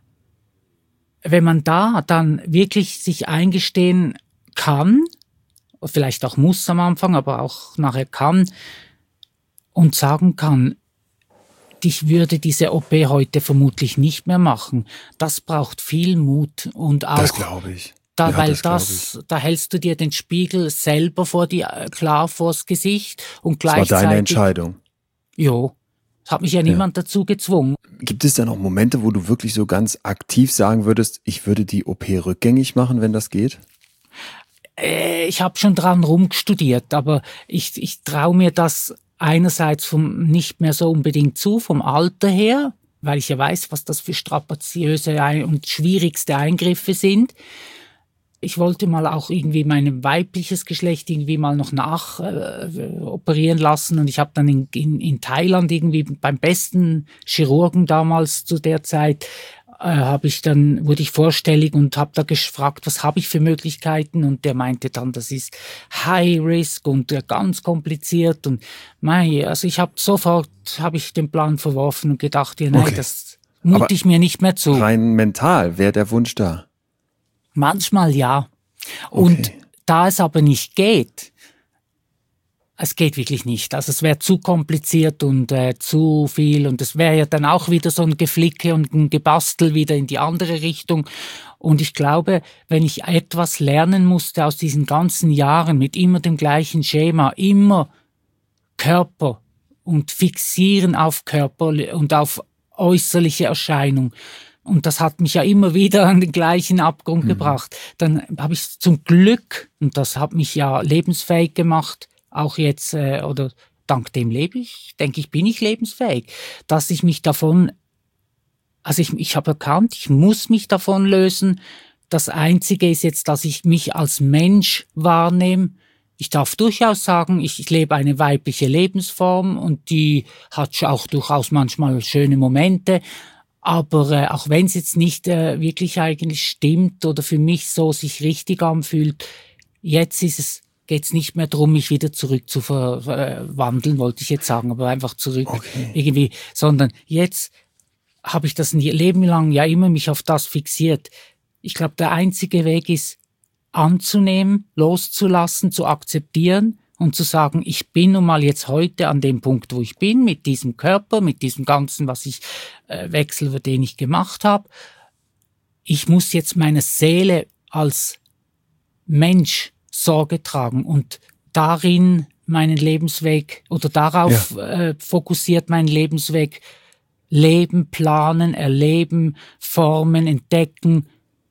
Wenn man da dann wirklich sich eingestehen kann, vielleicht auch muss am Anfang, aber auch nachher kann und sagen kann, ich würde diese O P heute vermutlich nicht mehr machen. Das braucht viel Mut und auch. Das glaube ich. Da, ja, weil das, das, da hältst du dir den Spiegel selber vor die, klar vors Gesicht und gleichzeitig. Das war deine Entscheidung. Jo. Hat mich ja niemand ja. dazu gezwungen. Gibt es da noch Momente, wo du wirklich so ganz aktiv sagen würdest, ich würde die O P rückgängig machen, wenn das geht? Äh, ich habe schon dran rumgestudiert, aber ich, ich traue mir das einerseits vom nicht mehr so unbedingt zu, vom Alter her, weil ich ja weiß, was das für strapaziöse und schwierigste Eingriffe sind. Ich wollte mal auch irgendwie mein weibliches Geschlecht irgendwie mal noch nach äh, operieren lassen, und ich habe dann in, in, in Thailand irgendwie beim besten Chirurgen damals zu der Zeit äh, habe ich dann, wurde ich vorstellig und habe da gefragt, was habe ich für Möglichkeiten, und der meinte dann, das ist High Risk und äh, ganz kompliziert, und mei, also ich habe sofort, habe ich den Plan verworfen und gedacht, ja, nein, Okay. das mute Aber ich mir nicht mehr zu. rein mental wäre der Wunsch da. Manchmal ja. Und Okay. da es aber nicht geht, es geht wirklich nicht. Also es wäre zu kompliziert und äh, zu viel, und es wäre ja dann auch wieder so ein Geflicke und ein Gebastel wieder in die andere Richtung. Und ich glaube, wenn ich etwas lernen musste aus diesen ganzen Jahren mit immer dem gleichen Schema, immer Körper und Fixieren auf Körper und auf äußerliche Erscheinung, und das hat mich ja immer wieder an den gleichen Abgrund mhm. gebracht, dann habe ich zum Glück, und das hat mich ja lebensfähig gemacht, auch jetzt, äh, oder dank dem lebe ich, denke ich, bin ich lebensfähig, dass ich mich davon, also ich, ich habe erkannt, ich muss mich davon lösen. Das Einzige ist jetzt, dass ich mich als Mensch wahrnehme. Ich darf durchaus sagen, ich, ich lebe eine weibliche Lebensform, und die hat auch durchaus manchmal schöne Momente. Aber äh, auch wenn es jetzt nicht äh, wirklich eigentlich stimmt oder für mich so sich richtig anfühlt, jetzt ist es, geht's nicht mehr darum, mich wieder zurück zu verwandeln, wollte ich jetzt sagen, aber einfach zurück Okay. irgendwie, sondern jetzt habe ich das ein Leben lang ja immer mich auf das fixiert. Ich glaube, der einzige Weg ist, anzunehmen, loszulassen, zu akzeptieren und zu sagen, ich bin nun mal jetzt heute an dem Punkt, wo ich bin, mit diesem Körper, mit diesem Ganzen, was ich äh, Wechsel, den ich gemacht habe. Ich muss jetzt meine Seele als Mensch Sorge tragen und darin meinen Lebensweg oder darauf ja. äh, fokussiert meinen Lebensweg leben, planen, erleben, formen, entdecken,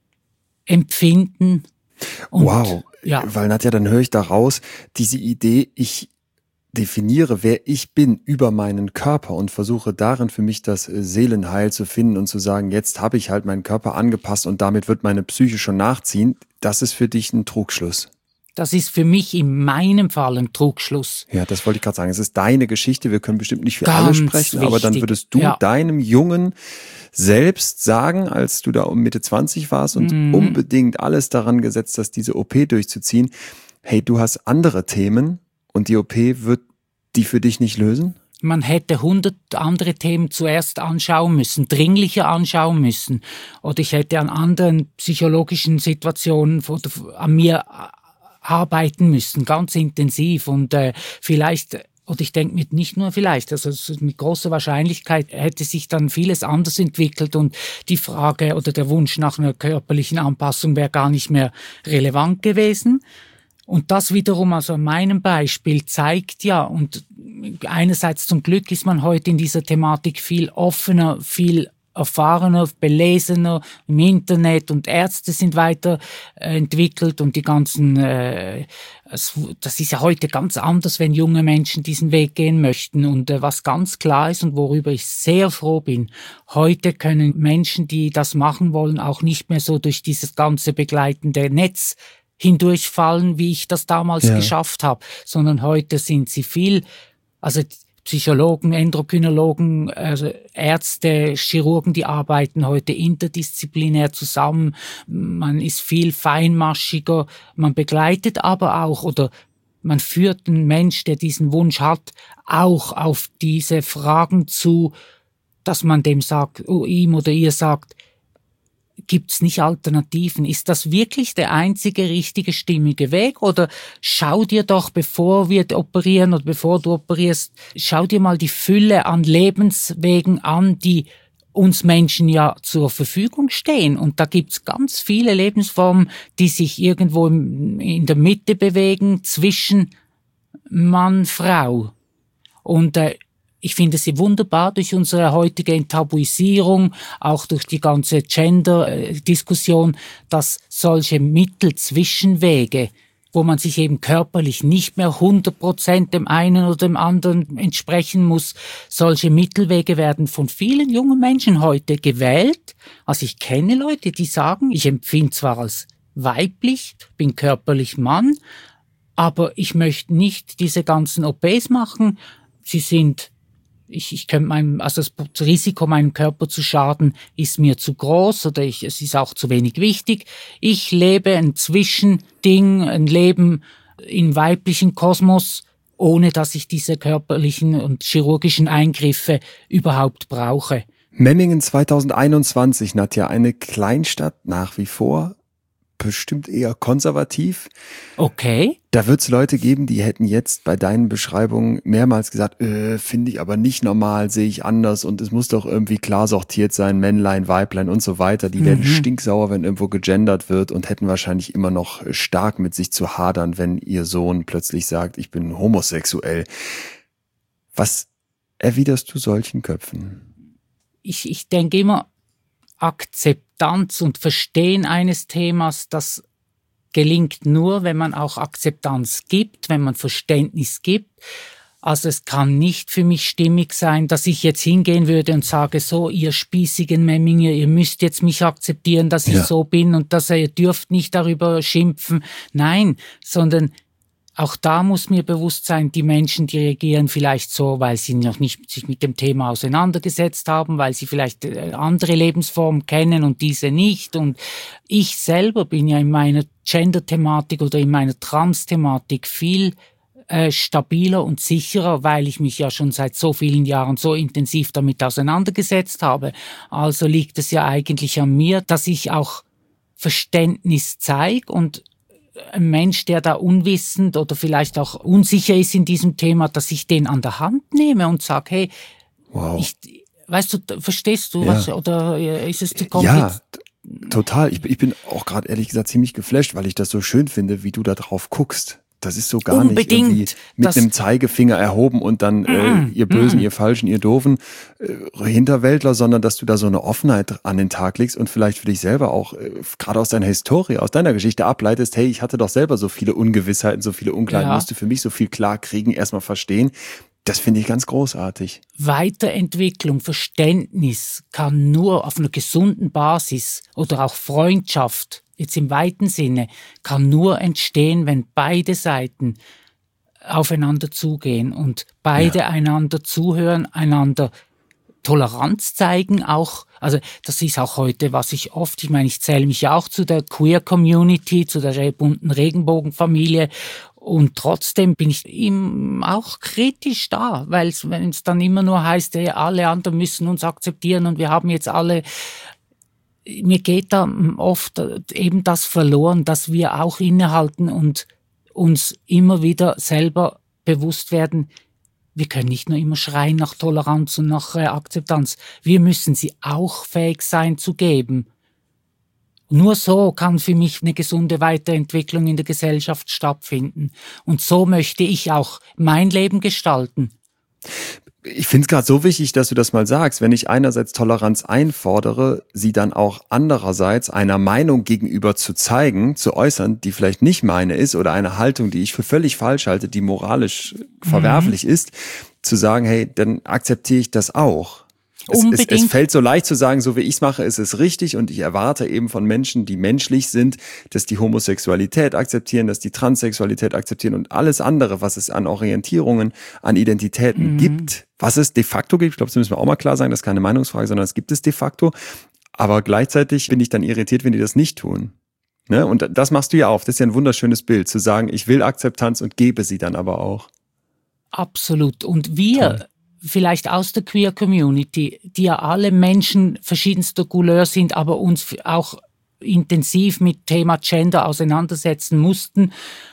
empfinden. Und, wow, ja. Weil Nadja, dann höre ich daraus, diese Idee, ich definiere, wer ich bin über meinen Körper und versuche darin für mich das Seelenheil zu finden und zu sagen, jetzt habe ich halt meinen Körper angepasst und damit wird meine Psyche schon nachziehen. Das ist für dich ein Trugschluss. Das ist für mich in meinem Fall ein Trugschluss. Ja, das wollte ich gerade sagen. Es ist deine Geschichte. Wir können bestimmt nicht für Ganz alle sprechen, wichtig. Aber dann würdest du ja. deinem Jungen selbst sagen, als du da um Mitte zwanzig warst und mhm. unbedingt alles daran gesetzt hast, diese O P durchzuziehen, hey, du hast andere Themen und die O P wird die für dich nicht lösen? Man hätte hundert andere Themen zuerst anschauen müssen, dringlicher anschauen müssen. Oder ich hätte an anderen psychologischen Situationen an mir arbeiten müssen, ganz intensiv. Und äh, vielleicht, oder ich denke mit nicht nur vielleicht, also mit großer Wahrscheinlichkeit hätte sich dann vieles anders entwickelt und die Frage oder der Wunsch nach einer körperlichen Anpassung wäre gar nicht mehr relevant gewesen. Und das wiederum, also an meinem Beispiel, zeigt ja, und einerseits zum Glück ist man heute in dieser Thematik viel offener, viel erfahrener, belesener im Internet, und Ärzte sind weiterentwickelt und die ganzen, äh, das ist ja heute ganz anders, wenn junge Menschen diesen Weg gehen möchten. Und äh, was ganz klar ist und worüber ich sehr froh bin, heute können Menschen, die das machen wollen, auch nicht mehr so durch dieses ganze begleitende Netz hindurchfallen, wie ich das damals ja. geschafft habe, sondern heute sind sie viel, also Psychologen, Endokrinologen, also Ärzte, Chirurgen, die arbeiten heute interdisziplinär zusammen. Man ist viel feinmaschiger, man begleitet aber auch oder man führt einen Mensch, der diesen Wunsch hat, auch auf diese Fragen zu, dass man dem sagt, oh, ihm oder ihr sagt, gibt's nicht Alternativen? Ist das wirklich der einzige richtige, stimmige Weg? Oder schau dir doch, bevor wir operieren oder bevor du operierst, schau dir mal die Fülle an Lebenswegen an, die uns Menschen ja zur Verfügung stehen. Und da gibt's ganz viele Lebensformen, die sich irgendwo in der Mitte bewegen zwischen Mann, Frau. Und äh, ich finde sie wunderbar durch unsere heutige Enttabuisierung, auch durch die ganze Gender-Diskussion, dass solche Mittel-Zwischenwege, wo man sich eben körperlich nicht mehr hundert Prozent dem einen oder dem anderen entsprechen muss, solche Mittelwege werden von vielen jungen Menschen heute gewählt. Also ich kenne Leute, die sagen, ich empfinde zwar als weiblich, bin körperlich Mann, aber ich möchte nicht diese ganzen O Ps machen. Sie sind ich, ich könnte meinem, also das Risiko, meinem Körper zu schaden, ist mir zu groß oder ich, es ist auch zu wenig wichtig. Ich lebe ein Zwischending, ein Leben im weiblichen Kosmos, ohne dass ich diese körperlichen und chirurgischen Eingriffe überhaupt brauche. Memmingen zweitausendeinundzwanzig, Nadja, eine Kleinstadt nach wie vor, bestimmt eher konservativ. Okay. Da wird es Leute geben, die hätten jetzt bei deinen Beschreibungen mehrmals gesagt, äh, finde ich aber nicht normal, sehe ich anders und es muss doch irgendwie klar sortiert sein, Männlein, Weiblein und so weiter. Die werden mhm. stinksauer, wenn irgendwo gegendert wird und hätten wahrscheinlich immer noch stark mit sich zu hadern, wenn ihr Sohn plötzlich sagt, ich bin homosexuell. Was erwiderst du solchen Köpfen? Ich, ich denke immer, Akzeptanz und Verstehen eines Themas, das gelingt nur, wenn man auch Akzeptanz gibt, wenn man Verständnis gibt. Also es kann nicht für mich stimmig sein, dass ich jetzt hingehen würde und sage, so, ihr spießigen Memminger, ihr müsst jetzt mich akzeptieren, dass ich ja. so bin und dass ihr dürft nicht darüber schimpfen. Nein, sondern auch da muss mir bewusst sein, die Menschen, die reagieren vielleicht so, weil sie noch nicht sich mit dem Thema auseinandergesetzt haben, weil sie vielleicht andere Lebensformen kennen und diese nicht. Und ich selber bin ja in meiner Gender-Thematik oder in meiner Trans-Thematik viel äh, stabiler und sicherer, weil ich mich ja schon seit so vielen Jahren so intensiv damit auseinandergesetzt habe. Also liegt es ja eigentlich an mir, dass ich auch Verständnis zeige und ein Mensch, der da unwissend oder vielleicht auch unsicher ist in diesem Thema, dass ich den an der Hand nehme und sage, hey, wow. ich, weißt du, verstehst du ja. was, oder ist es zu kompliziert? Ja, total. Ich, ich bin auch gerade ehrlich gesagt ziemlich geflasht, weil ich das so schön finde, wie du da drauf guckst. Das ist so gar Unbedingt. nicht irgendwie mit einem Zeigefinger erhoben und dann äh, ihr Bösen, ihr Falschen, ihr Doofen äh, Hinterwäldler, sondern dass du da so eine Offenheit an den Tag legst und vielleicht für dich selber auch äh, gerade aus deiner Historie, aus deiner Geschichte ableitest, hey, ich hatte doch selber so viele Ungewissheiten, so viele Unklarheiten, ja. musste für mich so viel klar kriegen, erstmal verstehen. Das finde ich ganz großartig. Weiterentwicklung, Verständnis kann nur auf einer gesunden Basis oder auch Freundschaft, jetzt im weiten Sinne, kann nur entstehen, wenn beide Seiten aufeinander zugehen und beide ja. einander zuhören, einander Toleranz zeigen auch. Also das ist auch heute, was ich oft, ich meine, ich zähle mich ja auch zu der Queer-Community, zu der bunten Regenbogenfamilie und trotzdem bin ich ihm auch kritisch da, weil es, wenn es dann immer nur heißt, ey, alle anderen müssen uns akzeptieren und wir haben jetzt alle, mir geht da oft eben das verloren, dass wir auch innehalten und uns immer wieder selber bewusst werden, wir können nicht nur immer schreien nach Toleranz und nach äh, Akzeptanz. Wir müssen sie auch fähig sein zu geben. Nur so kann für mich eine gesunde Weiterentwicklung in der Gesellschaft stattfinden. Und so möchte ich auch mein Leben gestalten. Ich finde es gerade so wichtig, dass du das mal sagst. Wenn ich einerseits Toleranz einfordere, sie dann auch andererseits einer Meinung gegenüber zu zeigen, zu äußern, die vielleicht nicht meine ist oder eine Haltung, die ich für völlig falsch halte, die moralisch mhm. verwerflich ist, zu sagen, hey, dann akzeptiere ich das auch. Es, es, es fällt so leicht zu sagen, so wie ich es mache, ist es richtig und ich erwarte eben von Menschen, die menschlich sind, dass die Homosexualität akzeptieren, dass die Transsexualität akzeptieren und alles andere, was es an Orientierungen, an Identitäten mhm. gibt, was es de facto gibt. Ich glaube, das müssen wir auch mal klar sagen, das ist keine Meinungsfrage, sondern es gibt es de facto. Aber gleichzeitig bin ich dann irritiert, wenn die das nicht tun. Ne? Und das machst du ja auf. Das ist ja ein wunderschönes Bild, zu sagen, ich will Akzeptanz und gebe sie dann aber auch. Absolut. Und wir... Toll. Vielleicht aus der Queer-Community, die ja alle Menschen verschiedenster Couleur sind, aber uns auch intensiv mit Thema Gender auseinandersetzen mussten,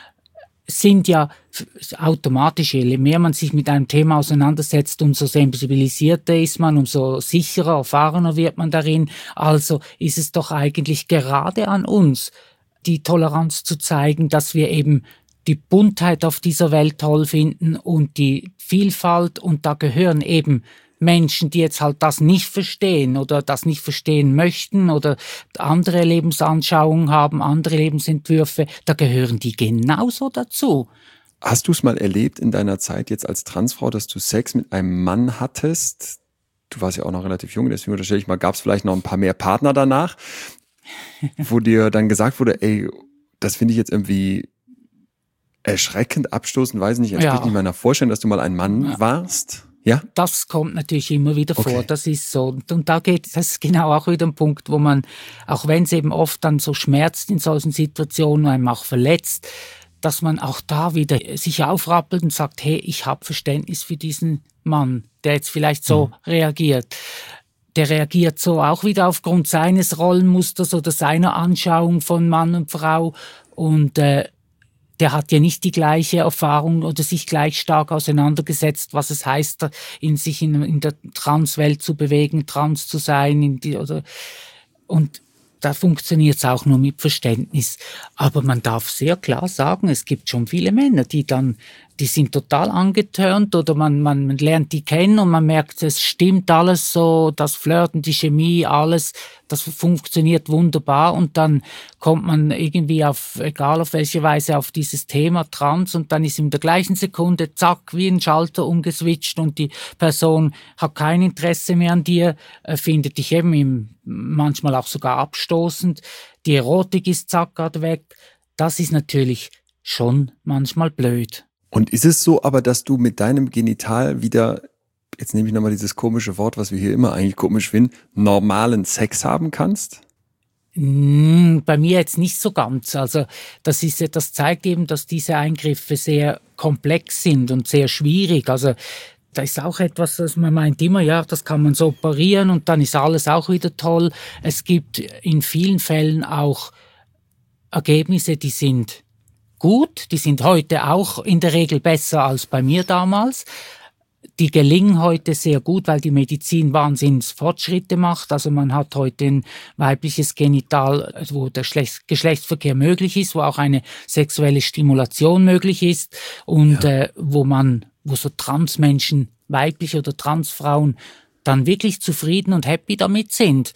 sind ja automatisch, je mehr man sich mit einem Thema auseinandersetzt, umso sensibilisierter ist man, umso sicherer, erfahrener wird man darin. Also ist es doch eigentlich gerade an uns, die Toleranz zu zeigen, dass wir eben die Buntheit auf dieser Welt toll finden und die Vielfalt, und da gehören eben Menschen, die jetzt halt das nicht verstehen oder das nicht verstehen möchten oder andere Lebensanschauungen haben, andere Lebensentwürfe, da gehören die genauso dazu. Hast du es mal erlebt in deiner Zeit jetzt als Transfrau, dass du Sex mit einem Mann hattest? Du warst ja auch noch relativ jung, deswegen unterstelle ich mal, gab es vielleicht noch ein paar mehr Partner danach, wo dir dann gesagt wurde, ey, das finde ich jetzt irgendwie erschreckend, abstoßend, weiß nicht, entspricht ja. nicht meiner Vorstellung, dass du mal ein Mann ja. warst? Ja? Das kommt natürlich immer wieder Okay. vor, das ist so. Und, und da geht, das ist genau auch wieder ein Punkt, wo man, auch wenn es eben oft dann so schmerzt in solchen Situationen, einem auch verletzt, dass man auch da wieder sich aufrappelt und sagt, hey, ich habe Verständnis für diesen Mann, der jetzt vielleicht so mhm. reagiert. Der reagiert so auch wieder aufgrund seines Rollenmusters oder seiner Anschauung von Mann und Frau und äh, der hat ja nicht die gleiche Erfahrung oder sich gleich stark auseinandergesetzt, was es heißt, in sich in, in der Transwelt zu bewegen, trans zu sein. In die, oder, und da funktioniert es auch nur mit Verständnis. Aber man darf sehr klar sagen, es gibt schon viele Männer, die dann, die sind total angetörnt oder man, man, man lernt die kennen und man merkt, es stimmt alles so, das Flirten, die Chemie, alles, das funktioniert wunderbar und dann kommt man irgendwie auf, egal auf welche Weise, auf dieses Thema Trans und dann ist in der gleichen Sekunde, zack, wie ein Schalter umgeswitcht und die Person hat kein Interesse mehr an dir, findet dich eben im, manchmal auch sogar abstoßend, die Erotik ist zack, gerade weg. Das ist natürlich schon manchmal blöd. Und ist es so aber, dass du mit deinem Genital wieder, jetzt nehme ich nochmal dieses komische Wort, was wir hier immer eigentlich komisch finden, normalen Sex haben kannst? Bei mir jetzt nicht so ganz. Also das ist, das zeigt eben, dass diese Eingriffe sehr komplex sind und sehr schwierig. Also da ist auch etwas, dass man meint immer, ja, das kann man so operieren und dann ist alles auch wieder toll. Es gibt in vielen Fällen auch Ergebnisse, die sind gut, die sind heute auch in der Regel besser als bei mir damals. Die gelingen heute sehr gut, weil die Medizin Wahnsinnsfortschritte macht. Also man hat heute ein weibliches Genital, wo der Geschlechtsverkehr möglich ist, wo auch eine sexuelle Stimulation möglich ist und ja. äh, wo man, wo so Transmenschen, weibliche oder Transfrauen, dann wirklich zufrieden und happy damit sind.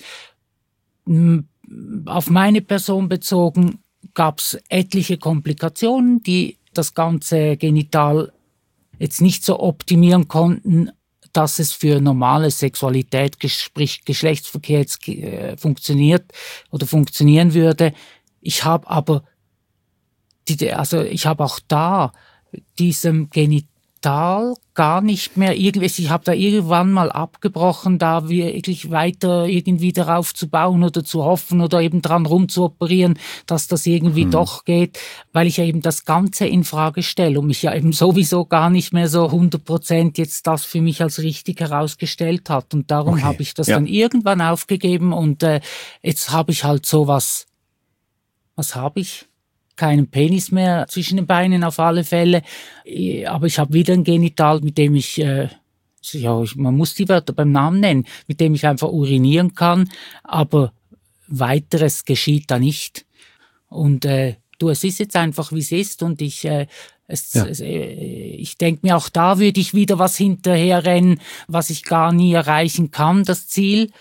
Auf meine Person bezogen gab es etliche Komplikationen, die das ganze Genital jetzt nicht so optimieren konnten, dass es für normale Sexualität, sprich Geschlechtsverkehr jetzt äh, funktioniert oder funktionieren würde. Ich habe aber, die, also ich habe auch da diesem Genital gar nicht mehr irgendwie, ich habe da irgendwann mal abgebrochen, da wirklich weiter irgendwie darauf zu bauen oder zu hoffen oder eben dran rumzuoperieren, dass das irgendwie hm. doch geht, weil ich ja eben das Ganze in Frage stelle und mich ja eben sowieso gar nicht mehr so hundert Prozent jetzt das für mich als richtig herausgestellt hat und darum okay. habe ich das ja. dann irgendwann aufgegeben und äh, jetzt habe ich halt sowas, was habe ich? Keinen Penis mehr zwischen den Beinen auf alle Fälle, aber ich habe wieder ein Genital, mit dem ich, äh, ja, man muss die Wörter beim Namen nennen, mit dem ich einfach urinieren kann, aber weiteres geschieht da nicht. Und äh, du, es ist jetzt einfach, wie es ist und ich, äh, es, ja. es, äh, ich denke mir, auch da würde ich wieder was hinterherrennen, was ich gar nie erreichen kann, das Ziel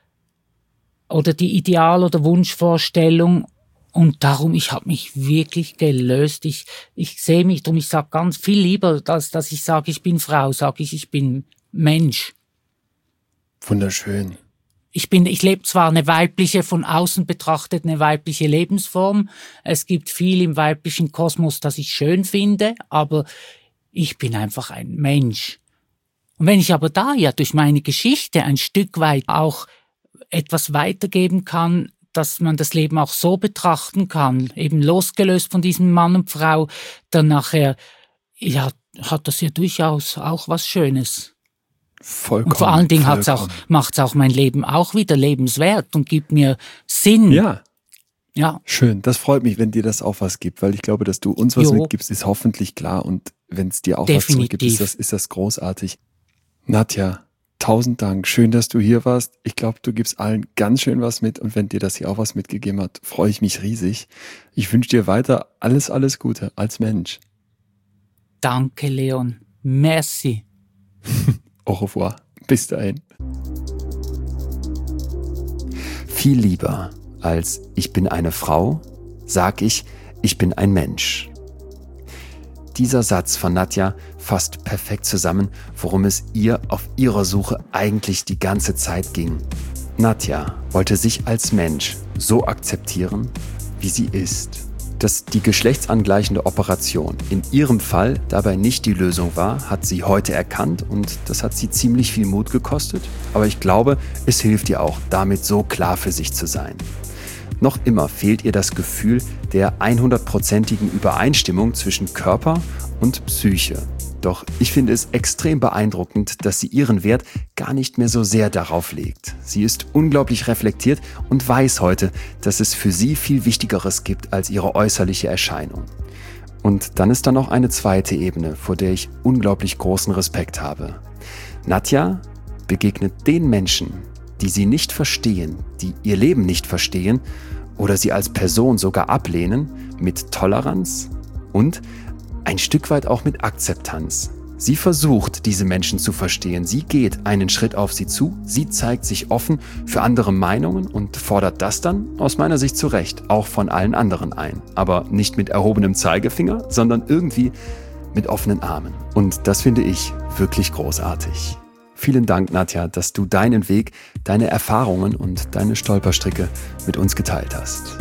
oder die Ideal- oder Wunschvorstellung. Und darum, ich habe mich wirklich gelöst. Ich ich sehe mich drum, ich sage ganz viel lieber, als dass ich sage, ich bin Frau, sage ich, ich bin Mensch. Wunderschön. Ich bin, ich lebe zwar eine weibliche, von außen betrachtet eine weibliche Lebensform. Es gibt viel im weiblichen Kosmos, das ich schön finde, aber ich bin einfach ein Mensch. Und wenn ich aber da ja durch meine Geschichte ein Stück weit auch etwas weitergeben kann, dass man das Leben auch so betrachten kann, eben losgelöst von diesem Mann und Frau, dann nachher, ja, hat das ja durchaus auch was Schönes. Vollkommen. Und vor allen Dingen hat's auch, macht's auch mein Leben auch wieder lebenswert und gibt mir Sinn. Ja. Ja. Schön. Das freut mich, wenn dir das auch was gibt, weil ich glaube, dass du uns was jo. mitgibst, ist hoffentlich klar und wenn es dir auch Definitiv. was zurückgibt, ist das, ist das großartig. Nadja, tausend Dank. Schön, dass du hier warst. Ich glaube, du gibst allen ganz schön was mit und wenn dir das hier auch was mitgegeben hat, freue ich mich riesig. Ich wünsche dir weiter alles, alles Gute als Mensch. Danke, Leon. Merci. Au revoir. Bis dahin. Viel lieber als ich bin eine Frau, sag ich, ich bin ein Mensch. Dieser Satz von Nadja fasst perfekt zusammen, worum es ihr auf ihrer Suche eigentlich die ganze Zeit ging. Nadja wollte sich als Mensch so akzeptieren, wie sie ist. Dass die geschlechtsangleichende Operation in ihrem Fall dabei nicht die Lösung war, hat sie heute erkannt und das hat sie ziemlich viel Mut gekostet. Aber ich glaube, es hilft ihr auch, damit so klar für sich zu sein. Noch immer fehlt ihr das Gefühl der hundertprozentigen Übereinstimmung zwischen Körper und Psyche. Doch ich finde es extrem beeindruckend, dass sie ihren Wert gar nicht mehr so sehr darauf legt. Sie ist unglaublich reflektiert und weiß heute, dass es für sie viel Wichtigeres gibt als ihre äußerliche Erscheinung. Und dann ist da noch eine zweite Ebene, vor der ich unglaublich großen Respekt habe. Nadja begegnet den Menschen, die sie nicht verstehen, die ihr Leben nicht verstehen oder sie als Person sogar ablehnen, mit Toleranz und ein Stück weit auch mit Akzeptanz. Sie versucht, diese Menschen zu verstehen. Sie geht einen Schritt auf sie zu. Sie zeigt sich offen für andere Meinungen und fordert das dann, aus meiner Sicht zu Recht, auch von allen anderen ein. Aber nicht mit erhobenem Zeigefinger, sondern irgendwie mit offenen Armen. Und das finde ich wirklich großartig. Vielen Dank, Nadja, dass du deinen Weg, deine Erfahrungen und deine Stolperstricke mit uns geteilt hast.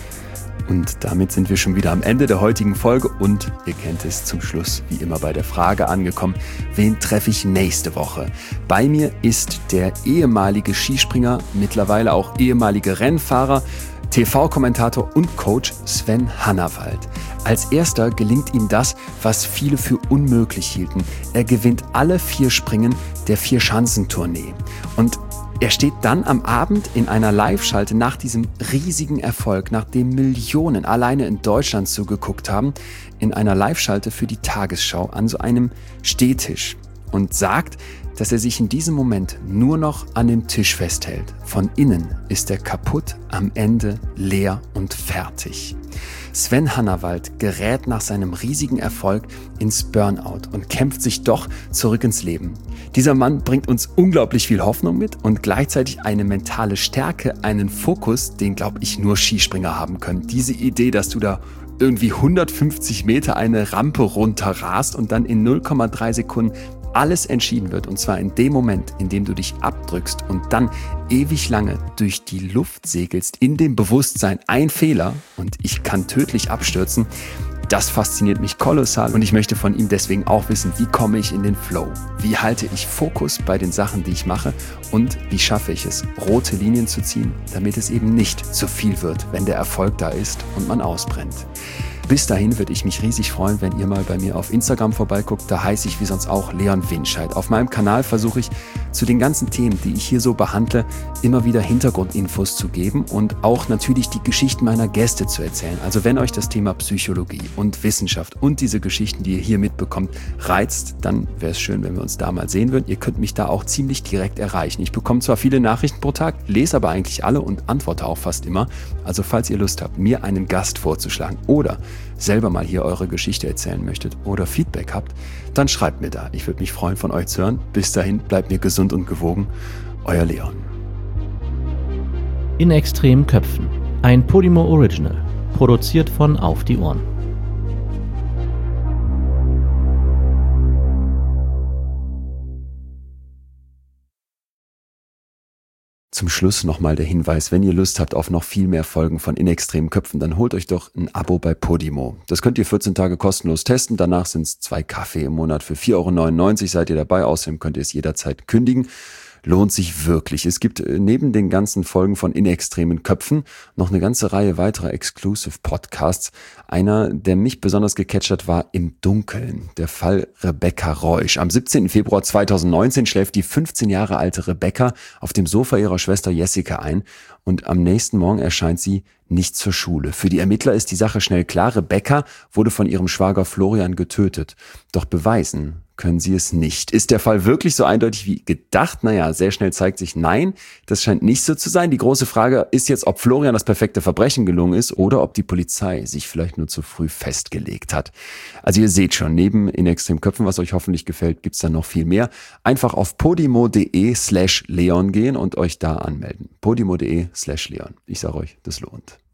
Und damit sind wir schon wieder am Ende der heutigen Folge und ihr kennt es, zum Schluss wie immer bei der Frage angekommen, wen treffe ich nächste Woche? Bei mir ist der ehemalige Skispringer, mittlerweile auch ehemalige Rennfahrer, T V-Kommentator und Coach Sven Hannawald. Als erster gelingt ihm das, was viele für unmöglich hielten. Er gewinnt alle vier Springen der Vier-Schanzentournee. Und er steht dann am Abend in einer Live-Schalte nach diesem riesigen Erfolg, nachdem Millionen alleine in Deutschland zugeguckt haben, in einer Live-Schalte für die Tagesschau an so einem Stehtisch und sagt, dass er sich in diesem Moment nur noch an dem Tisch festhält. Von innen ist er kaputt, am Ende leer und fertig. Sven Hannawald gerät nach seinem riesigen Erfolg ins Burnout und kämpft sich doch zurück ins Leben. Dieser Mann bringt uns unglaublich viel Hoffnung mit und gleichzeitig eine mentale Stärke, einen Fokus, den, glaube ich, nur Skispringer haben können. Diese Idee, dass du da irgendwie hundertfünfzig Meter eine Rampe runterrast und dann in null Komma drei Sekunden alles entschieden wird, und zwar in dem Moment, in dem du dich abdrückst und dann ewig lange durch die Luft segelst, in dem Bewusstsein, ein Fehler und ich kann tödlich abstürzen, das fasziniert mich kolossal und ich möchte von ihm deswegen auch wissen, wie komme ich in den Flow? Wie halte ich Fokus bei den Sachen, die ich mache und wie schaffe ich es, rote Linien zu ziehen, damit es eben nicht zu viel wird, wenn der Erfolg da ist und man ausbrennt. Bis dahin würde ich mich riesig freuen, wenn ihr mal bei mir auf Instagram vorbeiguckt. Da heiße ich wie sonst auch Leon Winscheid. Auf meinem Kanal versuche ich zu den ganzen Themen, die ich hier so behandle, immer wieder Hintergrundinfos zu geben und auch natürlich die Geschichten meiner Gäste zu erzählen. Also wenn euch das Thema Psychologie und Wissenschaft und diese Geschichten, die ihr hier mitbekommt, reizt, dann wäre es schön, wenn wir uns da mal sehen würden. Ihr könnt mich da auch ziemlich direkt erreichen. Ich bekomme zwar viele Nachrichten pro Tag, lese aber eigentlich alle und antworte auch fast immer. Also falls ihr Lust habt, mir einen Gast vorzuschlagen oder selber mal hier eure Geschichte erzählen möchtet oder Feedback habt, dann schreibt mir da. Ich würde mich freuen, von euch zu hören. Bis dahin, bleibt mir gesund und gewogen. Euer Leon. In extremen Köpfen. Ein Podimo Original. Produziert von Auf die Ohren. Zum Schluss nochmal der Hinweis, wenn ihr Lust habt auf noch viel mehr Folgen von In extremen Köpfen, dann holt euch doch ein Abo bei Podimo. Das könnt ihr vierzehn Tage kostenlos testen, danach sind es zwei Kaffee im Monat für vier Euro neunundneunzig, seid ihr dabei, außerdem könnt ihr es jederzeit kündigen. Lohnt sich wirklich. Es gibt neben den ganzen Folgen von In extremen Köpfen noch eine ganze Reihe weiterer Exclusive Podcasts. Einer, der mich besonders gecatcht hat, war Im Dunkeln, der Fall Rebecca Reusch. Am siebzehnten Februar zweitausendneunzehn schläft die fünfzehn Jahre alte Rebecca auf dem Sofa ihrer Schwester Jessica ein und am nächsten Morgen erscheint sie nicht zur Schule. Für die Ermittler ist die Sache schnell klar. Rebecca wurde von ihrem Schwager Florian getötet. Doch beweisen können sie es nicht. Ist der Fall wirklich so eindeutig wie gedacht? Naja, sehr schnell zeigt sich, nein, das scheint nicht so zu sein. Die große Frage ist jetzt, ob Florian das perfekte Verbrechen gelungen ist oder ob die Polizei sich vielleicht nur zu früh festgelegt hat. Also ihr seht schon, neben In extremen Köpfen, was euch hoffentlich gefällt, gibt's dann noch viel mehr. Einfach auf podimo.de slash Leon gehen und euch da anmelden. podimo.de slash Leon. Ich sage euch, das lohnt.